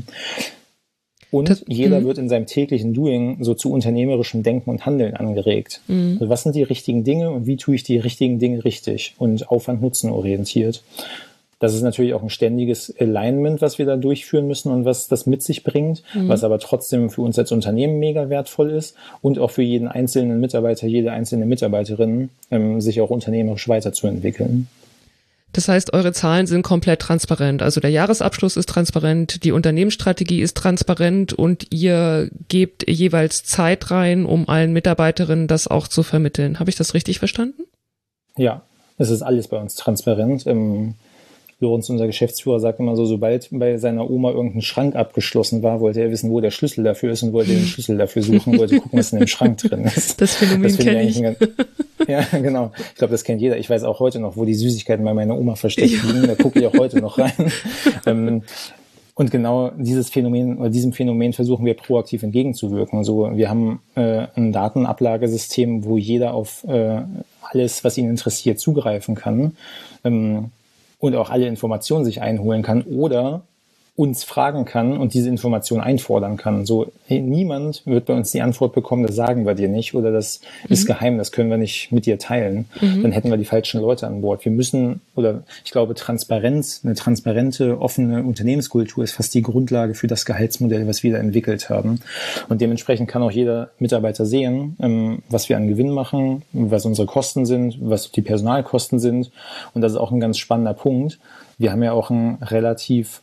Und das, jeder wird in seinem täglichen Doing so zu unternehmerischem Denken und Handeln angeregt. Mhm. Also was sind die richtigen Dinge und wie tue ich die richtigen Dinge richtig und Aufwand-Nutzen orientiert. Das ist natürlich auch ein ständiges Alignment, was wir da durchführen müssen und was das mit sich bringt, mhm. was aber trotzdem für uns als Unternehmen mega wertvoll ist und auch für jeden einzelnen Mitarbeiter, jede einzelne Mitarbeiterin, ähm, sich auch unternehmerisch weiterzuentwickeln. Das heißt, eure Zahlen sind komplett transparent. Also der Jahresabschluss ist transparent, die Unternehmensstrategie ist transparent und ihr gebt jeweils Zeit rein, um allen Mitarbeiterinnen das auch zu vermitteln. Habe ich das richtig verstanden? Ja, es ist alles bei uns transparent. Ähm, Lorenz, unser Geschäftsführer, sagt immer so, sobald bei seiner Oma irgendein Schrank abgeschlossen war, wollte er wissen, wo der Schlüssel dafür ist und wollte den Schlüssel dafür suchen, wollte gucken, was in dem Schrank drin ist. Das Phänomen kenne ich. Ganz, ja, genau. Ich glaube, das kennt jeder. Ich weiß auch heute noch, wo die Süßigkeiten bei meiner Oma versteckt ja. liegen. Da gucke ich auch heute noch rein. ähm, und genau dieses Phänomen oder diesem Phänomen versuchen wir proaktiv entgegenzuwirken. So, wir haben äh, ein Datenablagesystem, wo jeder auf äh, alles, was ihn interessiert, zugreifen kann. Ähm, und auch alle Informationen sich einholen kann oder uns fragen kann und diese Informationen einfordern kann. So, hey, niemand wird bei uns die Antwort bekommen, das sagen wir dir nicht oder das mhm. ist geheim, das können wir nicht mit dir teilen. Mhm. Dann hätten wir die falschen Leute an Bord. Wir müssen, oder ich glaube, Transparenz, eine transparente, offene Unternehmenskultur ist fast die Grundlage für das Gehaltsmodell, was wir da entwickelt haben. Und dementsprechend kann auch jeder Mitarbeiter sehen, ähm, was wir an Gewinn machen, was unsere Kosten sind, was die Personalkosten sind. Und das ist auch ein ganz spannender Punkt. Wir haben ja auch ein relativ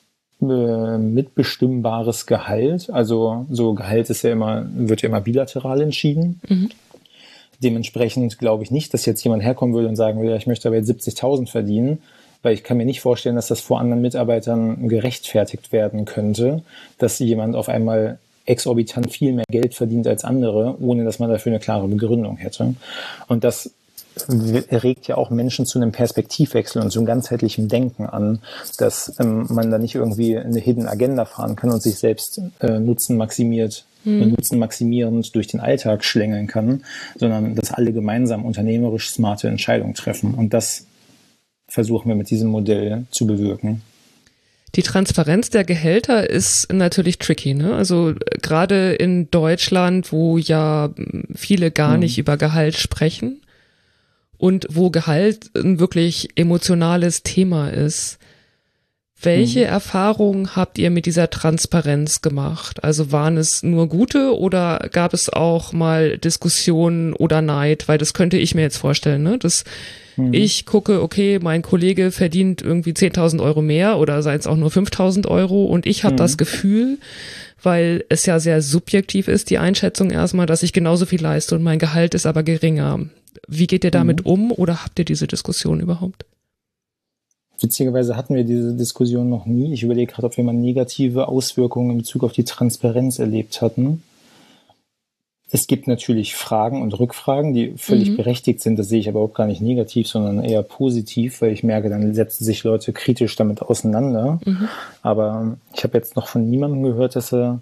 mitbestimmbares Gehalt. Also so Gehalt ist ja immer, wird ja immer bilateral entschieden. Mhm. Dementsprechend glaube ich nicht, dass jetzt jemand herkommen würde und sagen würde, ich möchte aber jetzt siebzigtausend verdienen, weil ich kann mir nicht vorstellen, dass das vor anderen Mitarbeitern gerechtfertigt werden könnte, dass jemand auf einmal exorbitant viel mehr Geld verdient als andere, ohne dass man dafür eine klare Begründung hätte. Und das regt ja auch Menschen zu einem Perspektivwechsel und zu einem ganzheitlichen Denken an, dass ähm, man da nicht irgendwie eine Hidden Agenda fahren kann und sich selbst äh, Nutzen maximiert, mhm. äh, Nutzen maximierend durch den Alltag schlängeln kann, sondern dass alle gemeinsam unternehmerisch smarte Entscheidungen treffen. Und das versuchen wir mit diesem Modell zu bewirken. Die Transparenz der Gehälter ist natürlich tricky, ne? Also gerade in Deutschland, wo ja viele gar mhm. nicht über Gehalt sprechen, und wo Gehalt ein wirklich emotionales Thema ist. Welche hm. Erfahrungen habt ihr mit dieser Transparenz gemacht? Also waren es nur gute oder gab es auch mal Diskussionen oder Neid? Weil das könnte ich mir jetzt vorstellen, ne? Dass hm. ich gucke, okay, mein Kollege verdient irgendwie zehntausend Euro mehr oder seien es auch nur fünftausend Euro und ich habe hm. das Gefühl, weil es ja sehr subjektiv ist, die Einschätzung erstmal, dass ich genauso viel leiste und mein Gehalt ist aber geringer. Wie geht ihr damit mhm. um oder habt ihr diese Diskussion überhaupt? Witzigerweise hatten wir diese Diskussion noch nie. Ich überlege gerade, ob wir mal negative Auswirkungen in Bezug auf die Transparenz erlebt hatten. es gibt natürlich Fragen und Rückfragen, die völlig mhm. berechtigt sind. Das sehe ich aber auch gar nicht negativ, sondern eher positiv, weil ich merke, dann setzen sich Leute kritisch damit auseinander. Mhm. Aber ich habe jetzt noch von niemandem gehört, dass er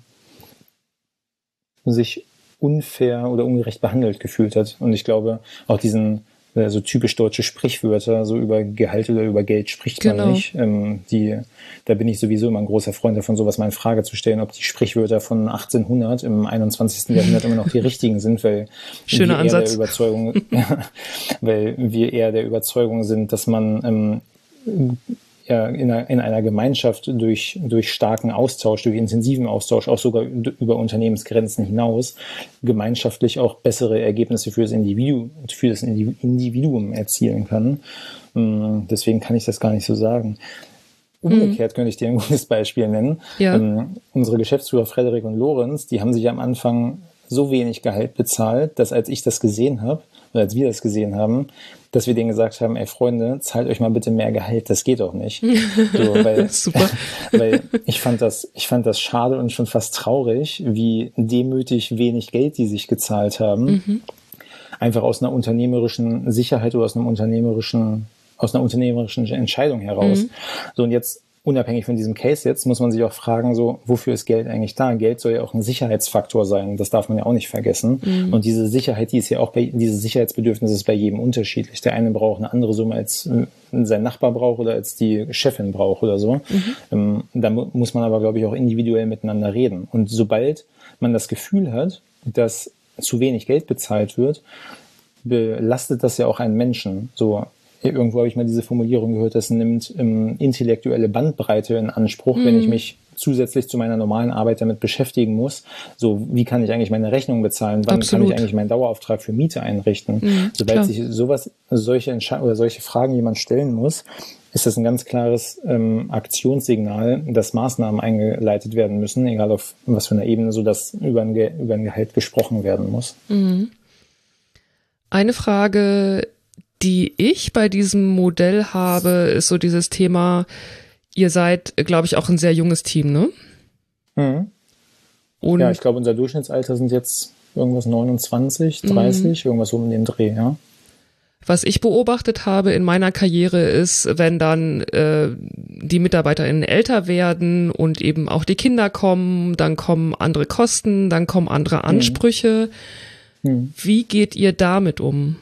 sich unfair oder ungerecht behandelt gefühlt hat. Und ich glaube, auch diesen äh, so typisch deutsche Sprichwörter, so über Gehalt oder über Geld spricht genau. man nicht. Ähm, die, da bin ich sowieso immer ein großer Freund davon, sowas mal in Frage zu stellen, ob die Sprichwörter von achtzehnhundert im einundzwanzigsten Jahrhundert immer noch die richtigen sind, weil Schöner wir eher Ansatz. der Überzeugung, weil wir eher der Überzeugung sind, dass man ähm, ja, in einer, in einer Gemeinschaft durch, durch starken Austausch, durch intensiven Austausch, auch sogar über Unternehmensgrenzen hinaus, gemeinschaftlich auch bessere Ergebnisse für das Individuum, für das Individuum erzielen kann. Deswegen kann ich das gar nicht so sagen. Umgekehrt mhm. könnte ich dir ein gutes Beispiel nennen. Ja. Ähm, unsere Geschäftsführer Frederik und Lorenz, die haben sich am Anfang so wenig Gehalt bezahlt, dass als ich das gesehen habe, oder als wir das gesehen haben, dass wir denen gesagt haben, ey Freunde, zahlt euch mal bitte mehr Gehalt, das geht doch nicht. So, weil, Super. weil ich fand das, ich fand das schade und schon fast traurig, wie demütig wenig Geld die sich gezahlt haben. Mhm. Einfach aus einer unternehmerischen Sicherheit oder aus einem unternehmerischen, aus einer unternehmerischen Entscheidung heraus. Mhm. So, und jetzt unabhängig von diesem Case jetzt, muss man sich auch fragen, so, wofür ist Geld eigentlich da? Geld soll ja auch ein Sicherheitsfaktor sein. Das darf man ja auch nicht vergessen. Mhm. Und diese Sicherheit, die ist ja auch bei, dieses Sicherheitsbedürfnis ist bei jedem unterschiedlich. Der eine braucht eine andere Summe, als sein Nachbar braucht oder als die Chefin braucht oder so. Mhm. Ähm, da mu- muss man aber, glaube ich, auch individuell miteinander reden. Und sobald man das Gefühl hat, dass zu wenig Geld bezahlt wird, belastet das ja auch einen Menschen. So, irgendwo habe ich mal diese Formulierung gehört, das nimmt ähm, intellektuelle Bandbreite in Anspruch, mhm. wenn ich mich zusätzlich zu meiner normalen Arbeit damit beschäftigen muss. So, wie kann ich eigentlich meine Rechnung bezahlen? Wann Absolut. Kann ich eigentlich meinen Dauerauftrag für Miete einrichten? Mhm, Sobald klar. sich sowas, solche Entsche- oder solche Fragen jemand stellen muss, ist das ein ganz klares ähm, Aktionssignal, dass Maßnahmen eingeleitet werden müssen, egal auf was für einer Ebene, so dass über ein, Ge- über ein Gehalt gesprochen werden muss. Mhm. Eine Frage, die ich bei diesem Modell habe, ist so dieses Thema, ihr seid, glaube ich, auch ein sehr junges Team, ne? Mhm. Und ja, ich glaube, unser Durchschnittsalter sind jetzt irgendwas neunundzwanzig, dreißig, mhm. irgendwas um den Dreh, ja. Was ich beobachtet habe in meiner Karriere ist, wenn dann äh, die MitarbeiterInnen älter werden und eben auch die Kinder kommen, dann kommen andere Kosten, dann kommen andere Ansprüche. Mhm. Mhm. Wie geht ihr damit um?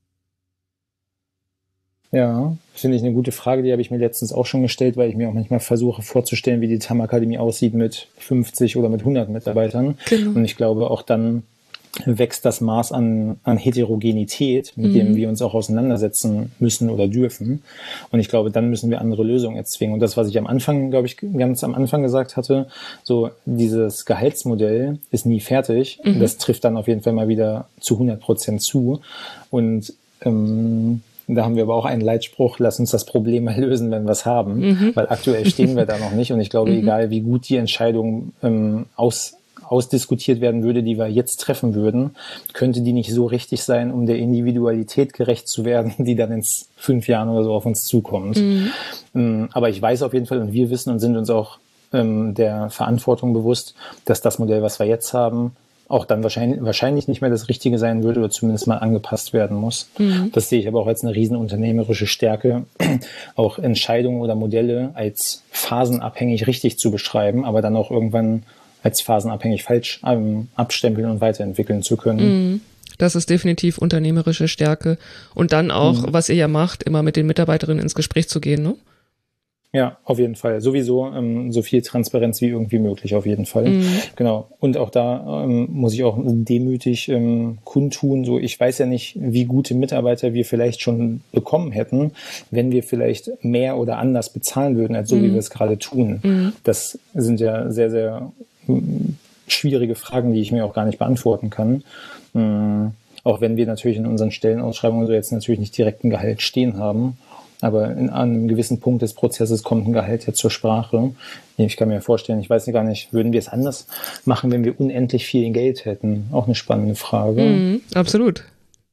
Ja, finde ich eine gute Frage, die habe ich mir letztens auch schon gestellt, weil ich mir auch manchmal versuche vorzustellen, wie die T A M-Akademie aussieht mit fünfzig oder mit hundert Mitarbeitern. Genau. Und ich glaube, auch dann wächst das Maß an, an Heterogenität, mit mhm. dem wir uns auch auseinandersetzen müssen oder dürfen. Und ich glaube, dann müssen wir andere Lösungen erzwingen. Und das, was ich am Anfang, glaube ich, ganz am Anfang gesagt hatte, so dieses Gehaltsmodell ist nie fertig. Mhm. Das trifft dann auf jeden Fall mal wieder zu hundert Prozent zu. Und ähm, da haben wir aber auch einen Leitspruch, lass uns das Problem mal lösen, wenn wir es haben, mhm. weil aktuell stehen wir da noch nicht und ich glaube, mhm. egal wie gut die Entscheidung ähm, aus, ausdiskutiert werden würde, die wir jetzt treffen würden, könnte die nicht so richtig sein, um der Individualität gerecht zu werden, die dann in fünf Jahren oder so auf uns zukommt. Mhm. Ähm, aber ich weiß auf jeden Fall und wir wissen und sind uns auch ähm, der Verantwortung bewusst, dass das Modell, was wir jetzt haben, auch dann wahrscheinlich, wahrscheinlich nicht mehr das Richtige sein würde oder zumindest mal angepasst werden muss. Mhm. Das sehe ich aber auch als eine riesen unternehmerische Stärke, auch Entscheidungen oder Modelle als phasenabhängig richtig zu beschreiben, aber dann auch irgendwann als phasenabhängig falsch ähm, abstempeln und weiterentwickeln zu können. Mhm. Das ist definitiv unternehmerische Stärke. Und dann auch, mhm. was ihr ja macht, immer mit den Mitarbeiterinnen ins Gespräch zu gehen, ne? Ja, auf jeden Fall. Sowieso ähm, so viel Transparenz wie irgendwie möglich, auf jeden Fall. Mhm. Genau. Und auch da ähm, muss ich auch demütig ähm, kundtun, so ich weiß ja nicht, wie gute Mitarbeiter wir vielleicht schon bekommen hätten, wenn wir vielleicht mehr oder anders bezahlen würden, als so mhm. wie wir es gerade tun. Mhm. Das sind ja sehr, sehr schwierige Fragen, die ich mir auch gar nicht beantworten kann. Ähm, auch wenn wir natürlich in unseren Stellenausschreibungen so jetzt natürlich nicht direkt ein Gehalt stehen haben. Aber in einem gewissen Punkt des Prozesses kommt ein Gehalt jetzt zur Sprache. Ich kann mir vorstellen, ich weiß gar nicht, würden wir es anders machen, wenn wir unendlich viel Geld hätten? Auch eine spannende Frage. Mhm, absolut.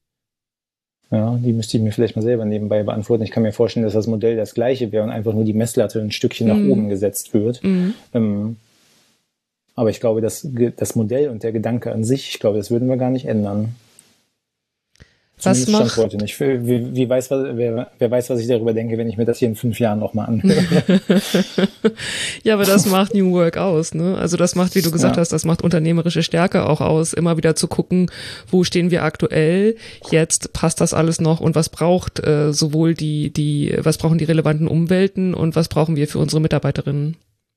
Ja, die müsste ich mir vielleicht mal selber nebenbei beantworten. Ich kann mir vorstellen, dass das Modell das gleiche wäre und einfach nur die Messlatte ein Stückchen nach mhm. oben gesetzt wird. Mhm. Ähm, Aber ich glaube, das, das Modell und der Gedanke an sich, ich glaube, das würden wir gar nicht ändern. Was macht, Stand heute nicht. Wie, wie weiß, wer, wer weiß, was ich darüber denke, wenn ich mir das hier in fünf Jahren nochmal anhöre. Ja, aber das macht New Work aus, ne? Also das macht, wie du gesagt ja. hast, das macht unternehmerische Stärke auch aus, immer wieder zu gucken, wo stehen wir aktuell, jetzt passt das alles noch und was braucht äh, sowohl die, die, was brauchen die relevanten Umwelten und was brauchen wir für unsere Mitarbeiterinnen?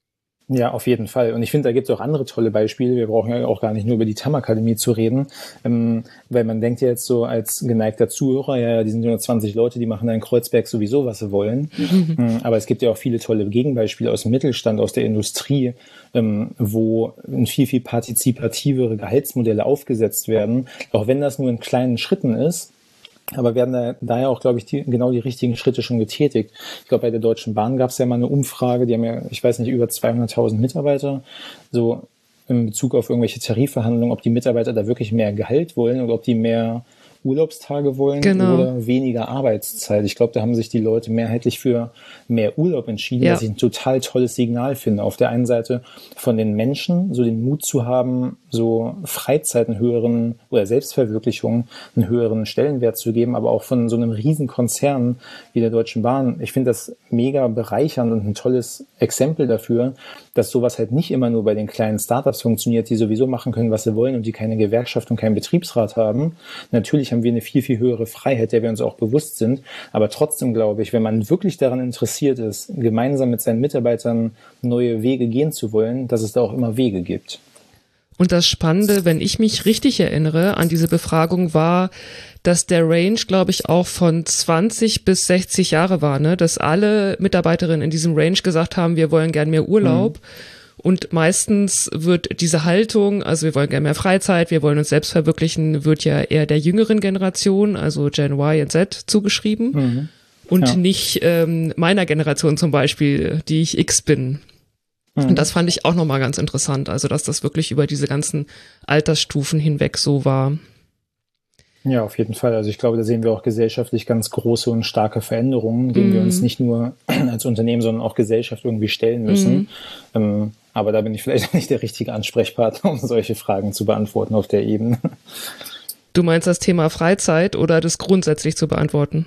Ja, auf jeden Fall. Und ich finde, da gibt es auch andere tolle Beispiele. Wir brauchen ja auch gar nicht nur über die T A M-Akademie zu reden, ähm, weil man denkt ja jetzt so als geneigter Zuhörer, ja, die sind nur zwanzig Leute, die machen da in Kreuzberg sowieso, was sie wollen. Mhm. Aber es gibt ja auch viele tolle Gegenbeispiele aus dem Mittelstand, aus der Industrie, ähm, wo viel, viel partizipativere Gehaltsmodelle aufgesetzt werden, auch wenn das nur in kleinen Schritten ist. Aber werden da daher auch, glaube ich, die, genau die richtigen Schritte schon getätigt. Ich glaube, bei der Deutschen Bahn gab es ja mal eine Umfrage, die haben ja, ich weiß nicht, über zweihunderttausend Mitarbeiter, so in Bezug auf irgendwelche Tarifverhandlungen, ob die Mitarbeiter da wirklich mehr Gehalt wollen oder ob die mehr Urlaubstage wollen genau. oder weniger Arbeitszeit. Ich glaube, da haben sich die Leute mehrheitlich für mehr Urlaub entschieden, ja. was ich ein total tolles Signal finde. Auf der einen Seite von den Menschen, so den Mut zu haben, so Freizeit einen höheren oder Selbstverwirklichung einen höheren Stellenwert zu geben, aber auch von so einem riesen Konzern wie der Deutschen Bahn. Ich finde das mega bereichernd und ein tolles Exempel dafür, dass sowas halt nicht immer nur bei den kleinen Startups funktioniert, die sowieso machen können, was sie wollen und die keine Gewerkschaft und keinen Betriebsrat haben. Natürlich haben wir eine viel, viel höhere Freiheit, der wir uns auch bewusst sind. Aber trotzdem glaube ich, wenn man wirklich daran interessiert ist, gemeinsam mit seinen Mitarbeitern neue Wege gehen zu wollen, dass es da auch immer Wege gibt. Und das Spannende, wenn ich mich richtig erinnere an diese Befragung, war, dass der Range, glaube ich, auch von zwanzig bis sechzig Jahre war, ne? Dass alle Mitarbeiterinnen in diesem Range gesagt haben, wir wollen gern mehr Urlaub. Mhm. Und meistens wird diese Haltung, also wir wollen gerne mehr Freizeit, wir wollen uns selbst verwirklichen, wird ja eher der jüngeren Generation, also Gen Y und Z, zugeschrieben. Mhm. Und ja. nicht ähm, meiner Generation zum Beispiel, die ich X bin. Mhm. Und das fand ich auch nochmal ganz interessant, also dass das wirklich über diese ganzen Altersstufen hinweg so war. Ja, auf jeden Fall. Also ich glaube, da sehen wir auch gesellschaftlich ganz große und starke Veränderungen, denen mm. wir uns nicht nur als Unternehmen, sondern auch Gesellschaft irgendwie stellen müssen. Mm. Ähm, aber da bin ich vielleicht nicht der richtige Ansprechpartner, um solche Fragen zu beantworten auf der Ebene. Du meinst das Thema Freizeit oder das grundsätzlich zu beantworten?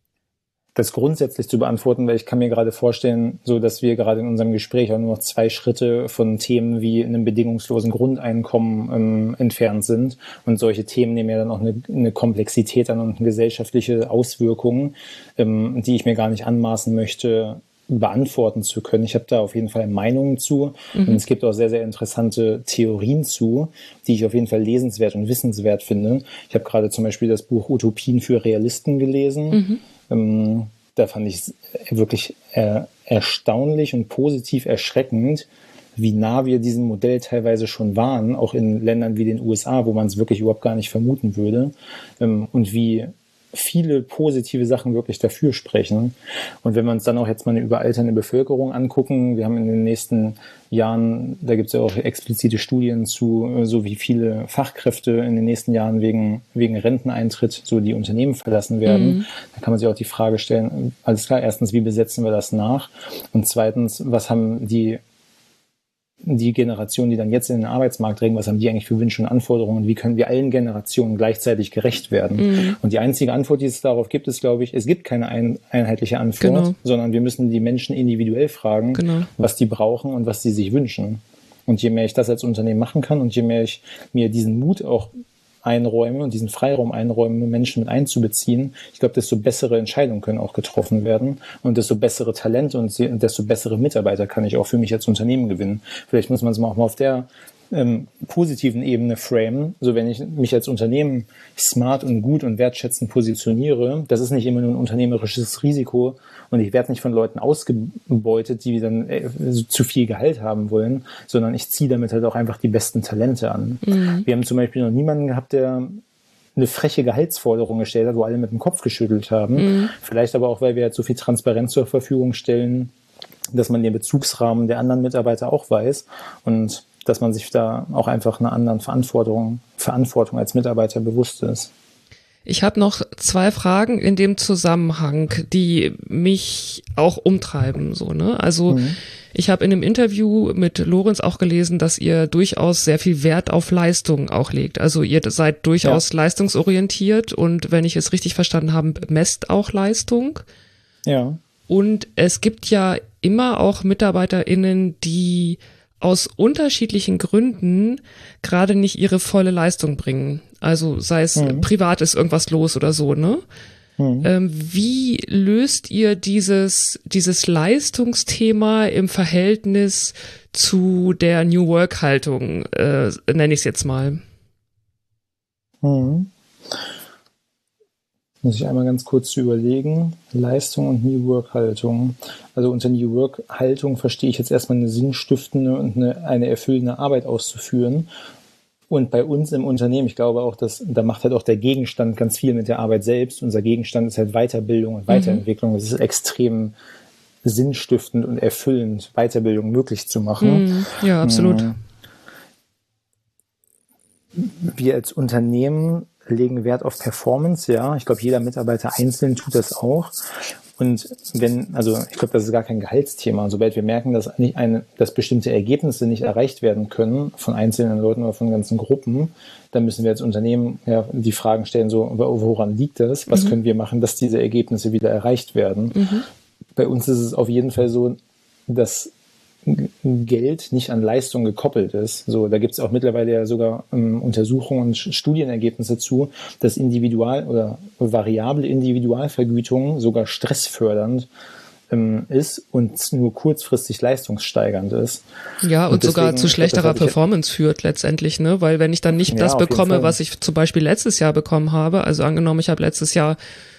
Das grundsätzlich zu beantworten, weil ich kann mir gerade vorstellen, so dass wir gerade in unserem Gespräch auch nur noch zwei Schritte von Themen wie einem bedingungslosen Grundeinkommen ähm, entfernt sind. Und solche Themen nehmen ja dann auch eine, eine Komplexität an und gesellschaftliche Auswirkungen, ähm, die ich mir gar nicht anmaßen möchte, beantworten zu können. Ich habe da auf jeden Fall Meinungen zu mhm. und es gibt auch sehr, sehr interessante Theorien zu, die ich auf jeden Fall lesenswert und wissenswert finde. Ich habe gerade zum Beispiel das Buch Utopien für Realisten gelesen. Mhm. Ähm, da fand ich es wirklich äh, erstaunlich und positiv erschreckend, wie nah wir diesem Modell teilweise schon waren, auch in Ländern wie den U S A, wo man es wirklich überhaupt gar nicht vermuten würde, ähm, und wie viele positive Sachen wirklich dafür sprechen. Und wenn wir uns dann auch jetzt mal eine überalternde Bevölkerung angucken, wir haben in den nächsten Jahren, da gibt es ja auch explizite Studien zu, so wie viele Fachkräfte in den nächsten Jahren wegen, wegen Renteneintritt so die Unternehmen verlassen werden. Mhm. Da kann man sich auch die Frage stellen, alles klar, erstens, wie besetzen wir das nach? Und zweitens, was haben die die Generationen, die dann jetzt in den Arbeitsmarkt drängen, was haben die eigentlich für Wünsche und Anforderungen? Wie können wir allen Generationen gleichzeitig gerecht werden? Mhm. Und die einzige Antwort, die es darauf gibt, ist, glaube ich, es gibt keine ein, einheitliche Antwort, genau. sondern wir müssen die Menschen individuell fragen, genau. was die brauchen und was sie sich wünschen. Und je mehr ich das als Unternehmen machen kann und je mehr ich mir diesen Mut auch einräume und diesen Freiraum einräume, Menschen mit einzubeziehen, ich glaube, desto bessere Entscheidungen können auch getroffen werden und desto bessere Talente und desto bessere Mitarbeiter kann ich auch für mich als Unternehmen gewinnen. Vielleicht muss man es mal auch mal auf der ähm, positiven Ebene framen. So, wenn ich mich als Unternehmen smart und gut und wertschätzend positioniere, das ist nicht immer nur ein unternehmerisches Risiko und ich werde nicht von Leuten ausgebeutet, die dann äh, zu viel Gehalt haben wollen, sondern ich ziehe damit halt auch einfach die besten Talente an. Mhm. Wir haben zum Beispiel noch niemanden gehabt, der eine freche Gehaltsforderung gestellt hat, wo alle mit dem Kopf geschüttelt haben. Mhm. Vielleicht aber auch, weil wir halt so viel Transparenz zur Verfügung stellen, dass man den Bezugsrahmen der anderen Mitarbeiter auch weiß und dass man sich da auch einfach einer anderen Verantwortung, Verantwortung als Mitarbeiter bewusst ist. Ich habe noch zwei Fragen in dem Zusammenhang, die mich auch umtreiben, so, ne? Also, mhm. ich habe in einem Interview mit Lorenz auch gelesen, dass ihr durchaus sehr viel Wert auf Leistung auch legt. Also ihr seid durchaus ja. leistungsorientiert und wenn ich es richtig verstanden habe, messt auch Leistung. Ja. Und es gibt ja immer auch MitarbeiterInnen, die aus unterschiedlichen Gründen gerade nicht ihre volle Leistung bringen. Also sei es mhm. privat ist irgendwas los oder so, ne? Mhm. Ähm, wie löst ihr dieses, dieses Leistungsthema im Verhältnis zu der New Work-Haltung, äh, nenne ich es jetzt mal? Mhm. Muss ich einmal ganz kurz überlegen. Leistung und New Work-Haltung. Also unter New Work-Haltung verstehe ich jetzt erstmal eine sinnstiftende und eine, eine erfüllende Arbeit auszuführen. Und bei uns im Unternehmen, ich glaube auch, dass da macht halt auch der Gegenstand ganz viel mit der Arbeit selbst. Unser Gegenstand ist halt Weiterbildung und Weiterentwicklung. Mhm. Das ist extrem sinnstiftend und erfüllend, Weiterbildung möglich zu machen. Mhm. Ja, absolut. Wir als Unternehmen legen Wert auf Performance, ja. Ich glaube, jeder Mitarbeiter einzeln tut das auch. Und wenn, also ich glaube, das ist gar kein Gehaltsthema. Sobald wir merken, dass nicht eine, dass bestimmte Ergebnisse nicht erreicht werden können von einzelnen Leuten oder von ganzen Gruppen, dann müssen wir als Unternehmen ja die Fragen stellen, so, woran liegt das? Was mhm. können wir machen, dass diese Ergebnisse wieder erreicht werden? Mhm. Bei uns ist es auf jeden Fall so, dass Geld nicht an Leistung gekoppelt ist. So, da gibt es auch mittlerweile ja sogar ähm, Untersuchungen und Studienergebnisse zu, dass Individual- oder variable Individualvergütung sogar stressfördernd ähm, ist und nur kurzfristig leistungssteigernd ist. Ja, und, und deswegen, sogar zu schlechterer glaub, Performance ja, führt letztendlich, ne? Weil wenn ich dann nicht ja, das bekomme, was ich zum Beispiel letztes Jahr bekommen habe, also angenommen, ich habe letztes Jahr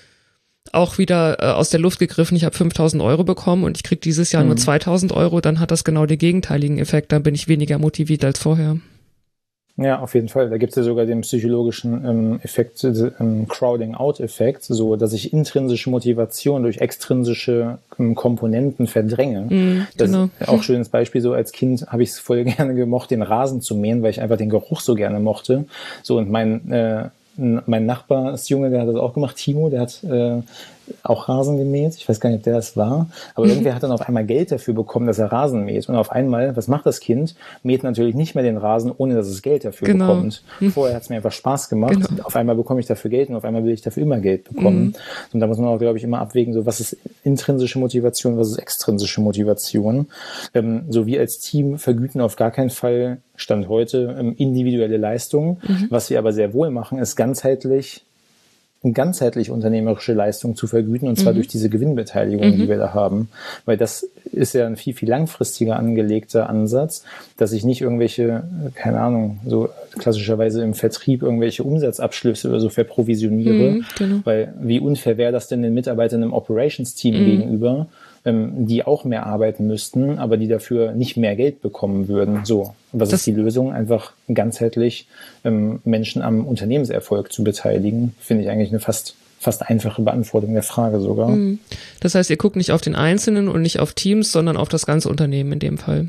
auch wieder äh, aus der Luft gegriffen, ich habe fünftausend Euro bekommen und ich kriege dieses Jahr mhm. nur zweitausend Euro, dann hat das genau den gegenteiligen Effekt, dann bin ich weniger motiviert als vorher. Ja, auf jeden Fall. Da gibt es ja sogar den psychologischen ähm, Effekt, ähm, Crowding-out-Effekt, so dass ich intrinsische Motivation durch extrinsische ähm, Komponenten verdränge. Mm, das genau. ist auch ein schönes Beispiel. So als Kind habe ich es voll gerne gemocht, den Rasen zu mähen, weil ich einfach den Geruch so gerne mochte. So und mein äh, Mein Nachbarsjunge, der hat das auch gemacht, Timo, der hat äh, auch Rasen gemäht. Ich weiß gar nicht, ob der das war. Aber mhm. irgendwer hat dann auf einmal Geld dafür bekommen, dass er Rasen mäht. Und auf einmal, was macht das Kind? Mäht natürlich nicht mehr den Rasen, ohne dass es Geld dafür genau. bekommt. Mhm. Vorher hat es mir einfach Spaß gemacht. Genau. Auf einmal bekomme ich dafür Geld und auf einmal will ich dafür immer Geld bekommen. Mhm. Und da muss man auch, glaube ich, immer abwägen, so was ist intrinsische Motivation, was ist extrinsische Motivation. Ähm, so wir als Team vergüten auf gar keinen Fall, Stand heute, ähm, individuelle Leistungen. Mhm. Was wir aber sehr wohl machen, ist ganzheitlich ganzheitlich unternehmerische Leistung zu vergüten, und zwar mhm. durch diese Gewinnbeteiligung, mhm. die wir da haben. Weil das ist ja ein viel, viel langfristiger angelegter Ansatz, dass ich nicht irgendwelche, keine Ahnung, so klassischerweise im Vertrieb irgendwelche Umsatzabschlüsse oder so verprovisioniere. Mhm, genau. Weil wie unfair wäre das denn den Mitarbeitern im Operations-Team mhm. gegenüber, ähm, die auch mehr arbeiten müssten, aber die dafür nicht mehr Geld bekommen würden. So, was das ist die Lösung? Einfach ganzheitlich ähm, Menschen am Unternehmenserfolg zu beteiligen, finde ich eigentlich eine fast fast einfache Beantwortung der Frage sogar. Das heißt, ihr guckt nicht auf den Einzelnen und nicht auf Teams, sondern auf das ganze Unternehmen in dem Fall.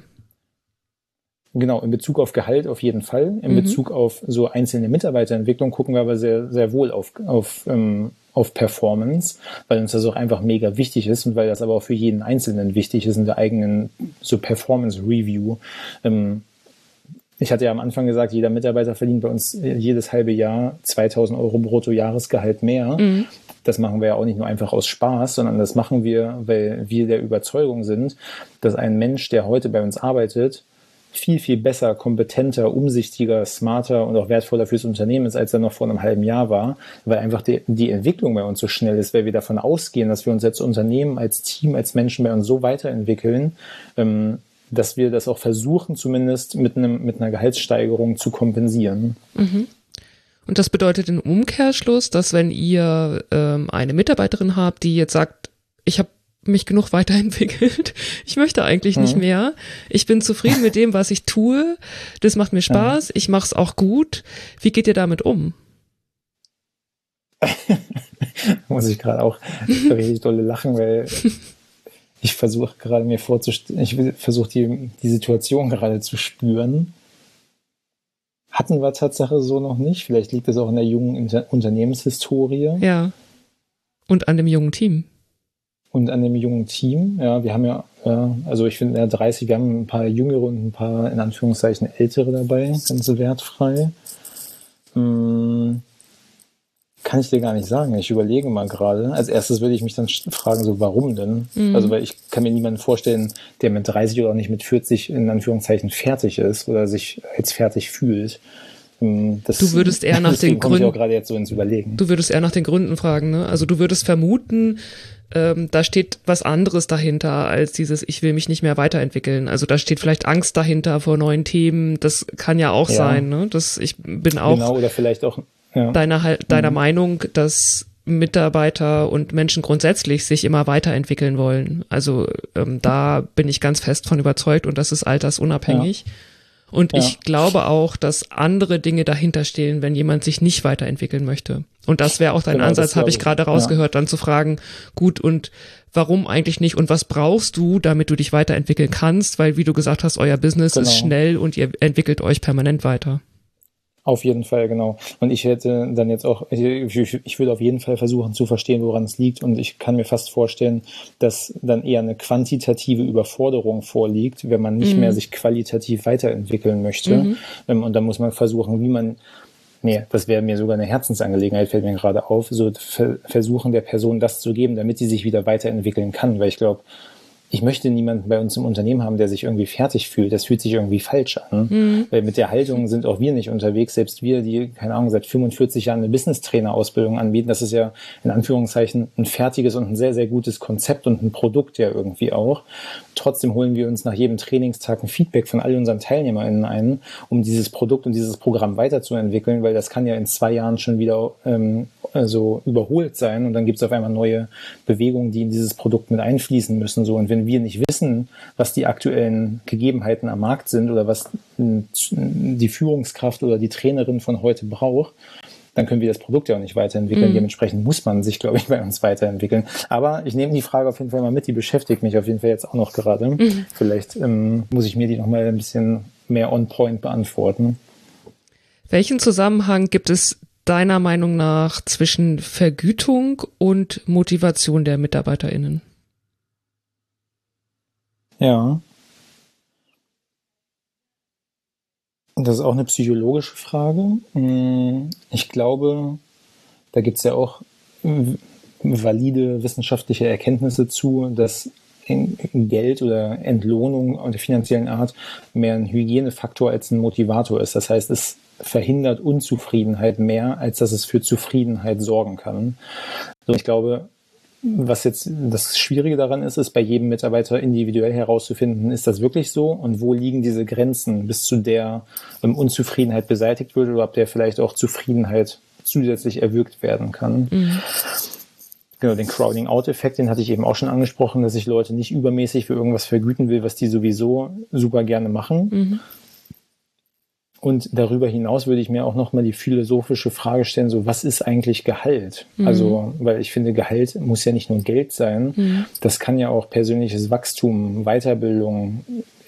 Genau, in Bezug auf Gehalt auf jeden Fall. In mhm. Bezug auf so einzelne Mitarbeiterentwicklung gucken wir aber sehr, sehr wohl auf, auf, ähm, auf Performance, weil uns das auch einfach mega wichtig ist und weil das aber auch für jeden Einzelnen wichtig ist in der eigenen so Performance Review. Ähm, Ich hatte ja am Anfang gesagt, jeder Mitarbeiter verdient bei uns jedes halbe Jahr zweitausend Euro brutto Jahresgehalt mehr. Mhm. Das machen wir ja auch nicht nur einfach aus Spaß, sondern das machen wir, weil wir der Überzeugung sind, dass ein Mensch, der heute bei uns arbeitet, viel, viel besser, kompetenter, umsichtiger, smarter und auch wertvoller fürs Unternehmen ist, als er noch vor einem halben Jahr war, weil einfach die, die Entwicklung bei uns so schnell ist, weil wir davon ausgehen, dass wir uns als Unternehmen, als Team, als Menschen bei uns so weiterentwickeln, ähm, dass wir das auch versuchen, zumindest mit einem mit einer Gehaltssteigerung zu kompensieren. Mhm. Und das bedeutet im Umkehrschluss, dass wenn ihr ähm, eine Mitarbeiterin habt, die jetzt sagt, ich habe mich genug weiterentwickelt, ich möchte eigentlich mhm. nicht mehr, ich bin zufrieden mit dem, was ich tue, das macht mir Spaß, ich mache es auch gut. Wie geht ihr damit um? Muss ich gerade auch richtig dolle lachen, weil ich versuche gerade mir vorzustellen, ich versuche die, die Situation gerade zu spüren. Hat hatten wir Tatsache so noch nicht. Vielleicht liegt das auch in der jungen Inter- Unternehmenshistorie. Ja. Und an dem jungen Team. Und an dem jungen Team. Ja, wir haben ja, ja also ich finde, ja, dreißig, wir haben ein paar jüngere und ein paar, in Anführungszeichen, ältere dabei, ganz wertfrei. Hm. Kann ich dir gar nicht sagen. Ich überlege mal gerade. Als erstes würde ich mich dann fragen, so warum denn? Mhm. Also weil ich kann mir niemanden vorstellen, der mit dreißig oder auch nicht mit vierzig in Anführungszeichen fertig ist oder sich als fertig fühlt. Das, du würdest eher nach den Gründen. Ich auch gerade jetzt so ins Überlegen. Du würdest eher nach den Gründen fragen, ne? Also du würdest vermuten, ähm, da steht was anderes dahinter als dieses, ich will mich nicht mehr weiterentwickeln. Also da steht vielleicht Angst dahinter vor neuen Themen. Das kann ja auch ja. sein, ne? Das, ich bin auch. Genau, oder vielleicht auch. Ja. Deiner, deiner mhm. Meinung, dass Mitarbeiter und Menschen grundsätzlich sich immer weiterentwickeln wollen. Also ähm, da bin ich ganz fest von überzeugt und das ist altersunabhängig. Ja. Und ja. ich glaube auch, dass andere Dinge dahinter stehen, wenn jemand sich nicht weiterentwickeln möchte. Und das wäre auch dein genau, Ansatz, habe ich gerade rausgehört, ja. dann zu fragen, gut, und warum eigentlich nicht und was brauchst du, damit du dich weiterentwickeln kannst? Weil, wie du gesagt hast, euer Business genau. ist schnell und ihr entwickelt euch permanent weiter. Auf jeden Fall, genau. Und ich hätte dann jetzt auch, ich, ich würde auf jeden Fall versuchen zu verstehen, woran es liegt. Und ich kann mir fast vorstellen, dass dann eher eine quantitative Überforderung vorliegt, wenn man nicht mhm. mehr sich qualitativ weiterentwickeln möchte. Mhm. Und dann muss man versuchen, wie man, nee, das wäre mir sogar eine Herzensangelegenheit, fällt mir gerade auf, so versuchen der Person das zu geben, damit sie sich wieder weiterentwickeln kann. Weil ich glaube, ich möchte niemanden bei uns im Unternehmen haben, der sich irgendwie fertig fühlt. Das fühlt sich irgendwie falsch an. Mhm. Weil mit der Haltung sind auch wir nicht unterwegs. Selbst wir, die, keine Ahnung, seit fünfundvierzig Jahren eine Business-Trainer-Ausbildung anbieten, das ist ja in Anführungszeichen ein fertiges und ein sehr, sehr gutes Konzept und ein Produkt ja irgendwie auch. Trotzdem holen wir uns nach jedem Trainingstag ein Feedback von all unseren TeilnehmerInnen ein, um dieses Produkt und dieses Programm weiterzuentwickeln, weil das kann ja in zwei Jahren schon wieder ähm, so überholt sein und dann gibt es auf einmal neue Bewegungen, die in dieses Produkt mit einfließen müssen. So. Und wenn wir nicht wissen, was die aktuellen Gegebenheiten am Markt sind oder was die Führungskraft oder die Trainerin von heute braucht, dann können wir das Produkt ja auch nicht weiterentwickeln. Mhm. Dementsprechend muss man sich, glaube ich, bei uns weiterentwickeln. Aber ich nehme die Frage auf jeden Fall mal mit, die beschäftigt mich auf jeden Fall jetzt auch noch gerade. Mhm. Vielleicht ähm, muss ich mir die noch mal ein bisschen mehr on point beantworten. Welchen Zusammenhang gibt es deiner Meinung nach zwischen Vergütung und Motivation der MitarbeiterInnen? Ja. Das ist auch eine psychologische Frage. Ich glaube, da gibt es ja auch valide wissenschaftliche Erkenntnisse zu, dass Geld oder Entlohnung der finanziellen Art mehr ein Hygienefaktor als ein Motivator ist. Das heißt, es verhindert Unzufriedenheit mehr, als dass es für Zufriedenheit sorgen kann. Ich glaube, was jetzt das Schwierige daran ist, ist bei jedem Mitarbeiter individuell herauszufinden, ist das wirklich so und wo liegen diese Grenzen, bis zu der ähm, Unzufriedenheit beseitigt wird oder ob der vielleicht auch Zufriedenheit zusätzlich erwirkt werden kann. Mhm. Genau, den Crowding-out-Effekt, den hatte ich eben auch schon angesprochen, dass ich Leute nicht übermäßig für irgendwas vergüten will, was die sowieso super gerne machen. Mhm. Und darüber hinaus würde ich mir auch nochmal die philosophische Frage stellen, so was ist eigentlich Gehalt? Mhm. Also, weil ich finde, Gehalt muss ja nicht nur Geld sein, mhm. das kann ja auch persönliches Wachstum, Weiterbildung,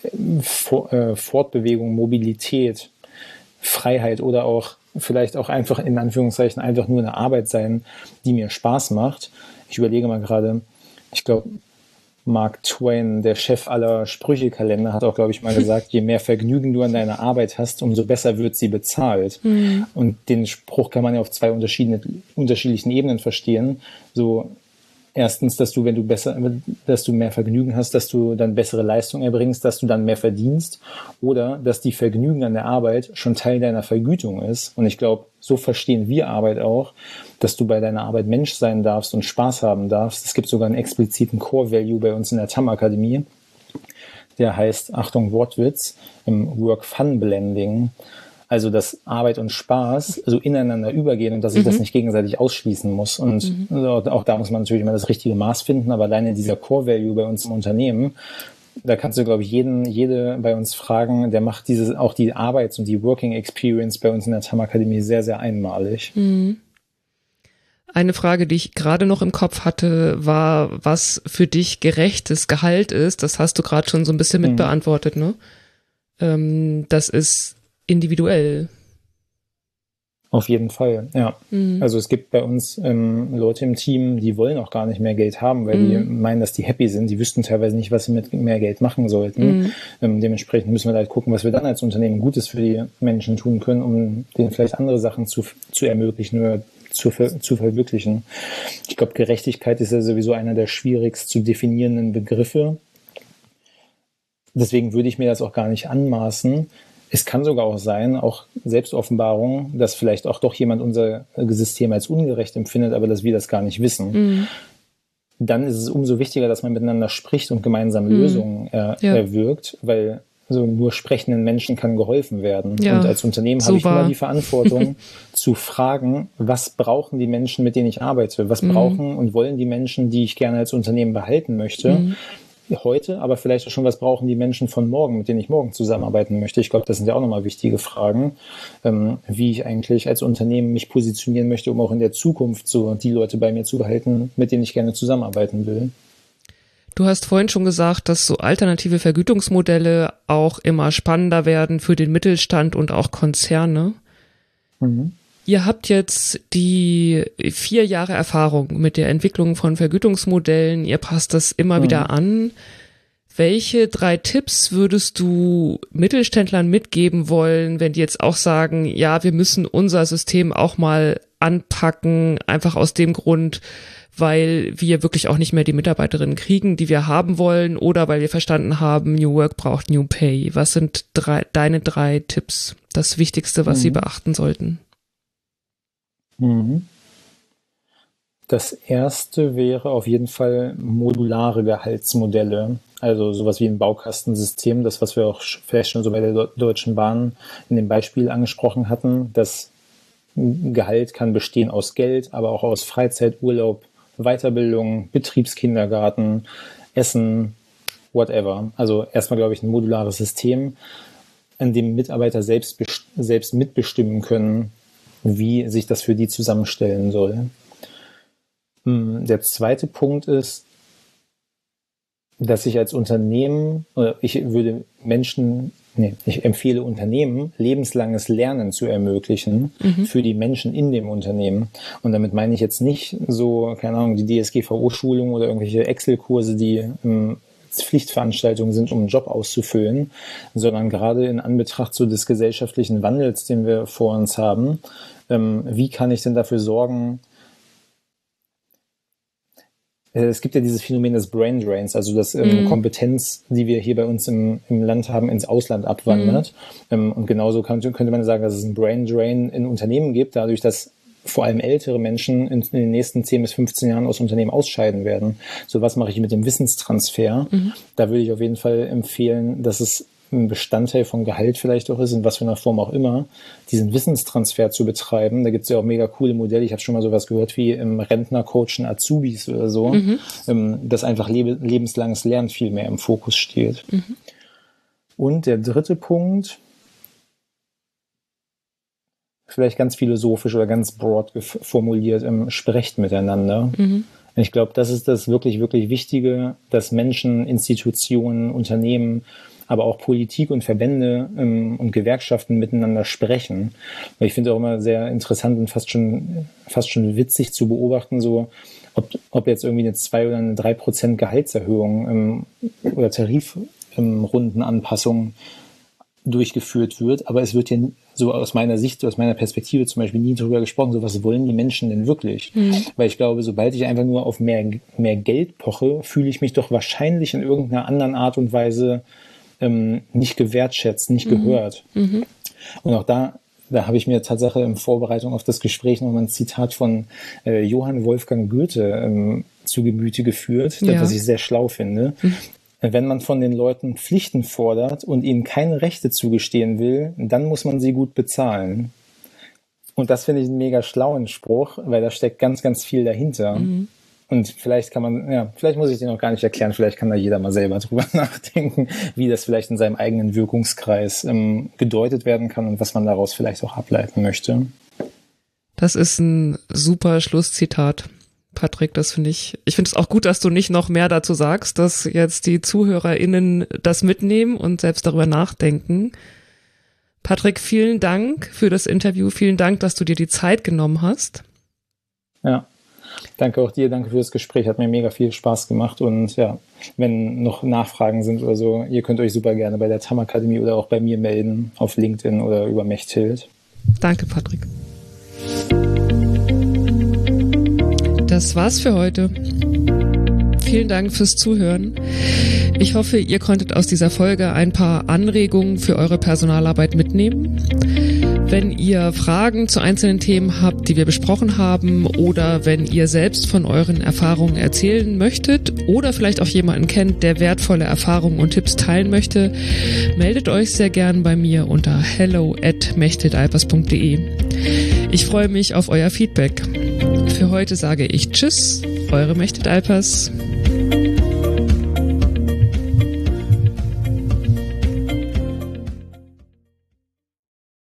Fortbewegung, Mobilität, Freiheit oder auch vielleicht auch einfach in Anführungszeichen einfach nur eine Arbeit sein, die mir Spaß macht. Ich überlege mal gerade, ich glaube, Mark Twain, der Chef aller Sprüchekalender, hat auch, glaube ich, mal gesagt, je mehr Vergnügen du an deiner Arbeit hast, umso besser wird sie bezahlt. Mhm. Und den Spruch kann man ja auf zwei unterschiedliche, unterschiedlichen Ebenen verstehen. So, erstens, dass du, wenn du besser, dass du mehr Vergnügen hast, dass du dann bessere Leistung erbringst, dass du dann mehr verdienst oder dass die Vergnügen an der Arbeit schon Teil deiner Vergütung ist. Und ich glaube, so verstehen wir Arbeit auch, dass du bei deiner Arbeit Mensch sein darfst und Spaß haben darfst. Es gibt sogar einen expliziten Core-Value bei uns in der T A M-Akademie, der heißt, Achtung, Wortwitz, im Work-Fun-Blending. Also, dass Arbeit und Spaß so ineinander übergehen und dass ich mhm. das nicht gegenseitig ausschließen muss. Und mhm. auch da muss man natürlich immer das richtige Maß finden, aber alleine dieser Core-Value bei uns im Unternehmen, da kannst du, glaube ich, jeden, jede bei uns fragen, der macht diese, auch die Arbeits- und die Working Experience bei uns in der T A M-Akademie sehr, sehr einmalig. Mhm. Eine Frage, die ich gerade noch im Kopf hatte, war, was für dich gerechtes Gehalt ist. Das hast du gerade schon so ein bisschen mit mhm. beantwortet, ne? Ähm, das ist individuell. Auf jeden Fall, ja. Mhm. Also es gibt bei uns ähm, Leute im Team, die wollen auch gar nicht mehr Geld haben, weil mhm. die meinen, dass die happy sind. Die wüssten teilweise nicht, was sie mit mehr Geld machen sollten. Mhm. Ähm, dementsprechend müssen wir halt gucken, was wir dann als Unternehmen Gutes für die Menschen tun können, um denen vielleicht andere Sachen zu, zu ermöglichen oder zu, zu verwirklichen. Ich glaube, Gerechtigkeit ist ja sowieso einer der schwierigst zu definierenden Begriffe. Deswegen würde ich mir das auch gar nicht anmaßen. Es kann sogar auch sein, auch Selbstoffenbarung, dass vielleicht auch doch jemand unser System als ungerecht empfindet, aber dass wir das gar nicht wissen. Mhm. Dann ist es umso wichtiger, dass man miteinander spricht und gemeinsam mhm. Lösungen äh, ja. erwirkt, weil so nur sprechenden Menschen kann geholfen werden. Ja. Und als Unternehmen habe ich immer die Verantwortung zu fragen, was brauchen die Menschen, mit denen ich arbeite? Was mhm. brauchen und wollen die Menschen, die ich gerne als Unternehmen behalten möchte? Mhm. Heute, aber vielleicht auch schon, was brauchen die Menschen von morgen, mit denen ich morgen zusammenarbeiten möchte. Ich glaube, das sind ja auch nochmal wichtige Fragen, ähm, wie ich eigentlich als Unternehmen mich positionieren möchte, um auch in der Zukunft so die Leute bei mir zu behalten, mit denen ich gerne zusammenarbeiten will. Du hast vorhin schon gesagt, dass so alternative Vergütungsmodelle auch immer spannender werden für den Mittelstand und auch Konzerne. Mhm. Ihr habt jetzt die vier Jahre Erfahrung mit der Entwicklung von Vergütungsmodellen. Ihr passt das immer mhm. wieder an. Welche drei Tipps würdest du Mittelständlern mitgeben wollen, wenn die jetzt auch sagen, ja, wir müssen unser System auch mal anpacken, einfach aus dem Grund, weil wir wirklich auch nicht mehr die Mitarbeiterinnen kriegen, die wir haben wollen, oder weil wir verstanden haben, New Work braucht New Pay. Was sind drei, deine drei Tipps? Das Wichtigste, was mhm. sie beachten sollten? Das erste wäre auf jeden Fall modulare Gehaltsmodelle, also sowas wie ein Baukastensystem, das, was wir auch vielleicht schon so bei der Deutschen Bahn in dem Beispiel angesprochen hatten. Das Gehalt kann bestehen aus Geld, aber auch aus Freizeit, Urlaub, Weiterbildung, Betriebskindergarten, Essen, whatever. Also erstmal, glaube ich, ein modulares System, an dem Mitarbeiter selbst, selbst mitbestimmen können, wie sich das für die zusammenstellen soll. Der zweite Punkt ist, dass ich als Unternehmen, oder ich würde Menschen, nee, ich empfehle Unternehmen, lebenslanges Lernen zu ermöglichen mhm. für die Menschen in dem Unternehmen. Und damit meine ich jetzt nicht so, keine Ahnung, die D S G V O-Schulung oder irgendwelche Excel-Kurse, die ähm, Pflichtveranstaltungen sind, um einen Job auszufüllen, sondern gerade in Anbetracht so des gesellschaftlichen Wandels, den wir vor uns haben, ähm, wie kann ich denn dafür sorgen, äh, es gibt ja dieses Phänomen des Brain Drains, also dass ähm, mhm. Kompetenz, die wir hier bei uns im, im Land haben, ins Ausland abwandert. Mhm. Ähm, und genauso kann, könnte man sagen, dass es einen Brain Drain in Unternehmen gibt, dadurch, dass vor allem ältere Menschen in, in den nächsten zehn bis fünfzehn Jahren aus Unternehmen ausscheiden werden. So, was mache ich mit dem Wissenstransfer? Mhm. Da würde ich auf jeden Fall empfehlen, dass es ein Bestandteil von Gehalt vielleicht auch ist, in was für einer Form auch immer, diesen Wissenstransfer zu betreiben. Da gibt es ja auch mega coole Modelle. Ich habe schon mal sowas gehört wie im Rentnercoachen Azubis oder so, mhm. ähm, dass einfach lebe, lebenslanges Lernen viel mehr im Fokus steht. Mhm. Und der dritte Punkt, vielleicht ganz philosophisch oder ganz broad formuliert, ähm, sprecht miteinander. Mhm. Ich glaube, das ist das wirklich, wirklich Wichtige, dass Menschen, Institutionen, Unternehmen, aber auch Politik und Verbände ähm, und Gewerkschaften miteinander sprechen. Weil ich finde auch immer sehr interessant und fast schon, fast schon witzig zu beobachten, so ob, ob jetzt irgendwie eine zwei oder eine drei Prozent Gehaltserhöhung ähm, oder Tarifrundenanpassung durchgeführt wird, aber es wird ja so aus meiner Sicht, aus meiner Perspektive zum Beispiel nie darüber gesprochen, so was wollen die Menschen denn wirklich? Mhm. Weil ich glaube, sobald ich einfach nur auf mehr, mehr Geld poche, fühle ich mich doch wahrscheinlich in irgendeiner anderen Art und Weise ähm, nicht gewertschätzt, nicht mhm. gehört. Mhm. Und auch da, da habe ich mir Tatsache in Vorbereitung auf das Gespräch nochmal ein Zitat von äh, Johann Wolfgang Goethe ähm, zu Gemüte geführt, ja. was ich sehr schlau finde. Mhm. Wenn man von den Leuten Pflichten fordert und ihnen keine Rechte zugestehen will, dann muss man sie gut bezahlen. Und das finde ich einen mega schlauen Spruch, weil da steckt ganz, ganz viel dahinter. Mhm. Und vielleicht kann man, ja, vielleicht muss ich den auch gar nicht erklären, vielleicht kann da jeder mal selber drüber nachdenken, wie das vielleicht in seinem eigenen Wirkungskreis ähm, gedeutet werden kann und was man daraus vielleicht auch ableiten möchte. Das ist ein super Schlusszitat. Patrick, das finde ich, ich finde es auch gut, dass du nicht noch mehr dazu sagst, dass jetzt die ZuhörerInnen das mitnehmen und selbst darüber nachdenken. Patrick, vielen Dank für das Interview. Vielen Dank, dass du dir die Zeit genommen hast. Ja, danke auch dir. Danke für das Gespräch. Hat mir mega viel Spaß gemacht. Und ja, wenn noch Nachfragen sind oder so, ihr könnt euch super gerne bei der T A M-Akademie oder auch bei mir melden, auf LinkedIn oder über Mechthild. Danke, Patrick. Das war's für heute. Vielen Dank fürs Zuhören. Ich hoffe, ihr konntet aus dieser Folge ein paar Anregungen für eure Personalarbeit mitnehmen. Wenn ihr Fragen zu einzelnen Themen habt, die wir besprochen haben, oder wenn ihr selbst von euren Erfahrungen erzählen möchtet oder vielleicht auch jemanden kennt, der wertvolle Erfahrungen und Tipps teilen möchte, meldet euch sehr gern bei mir unter hello at mechthildalpers punkt de. Ich freue mich auf euer Feedback. Für heute sage ich Tschüss, eure Mechthild Alpers.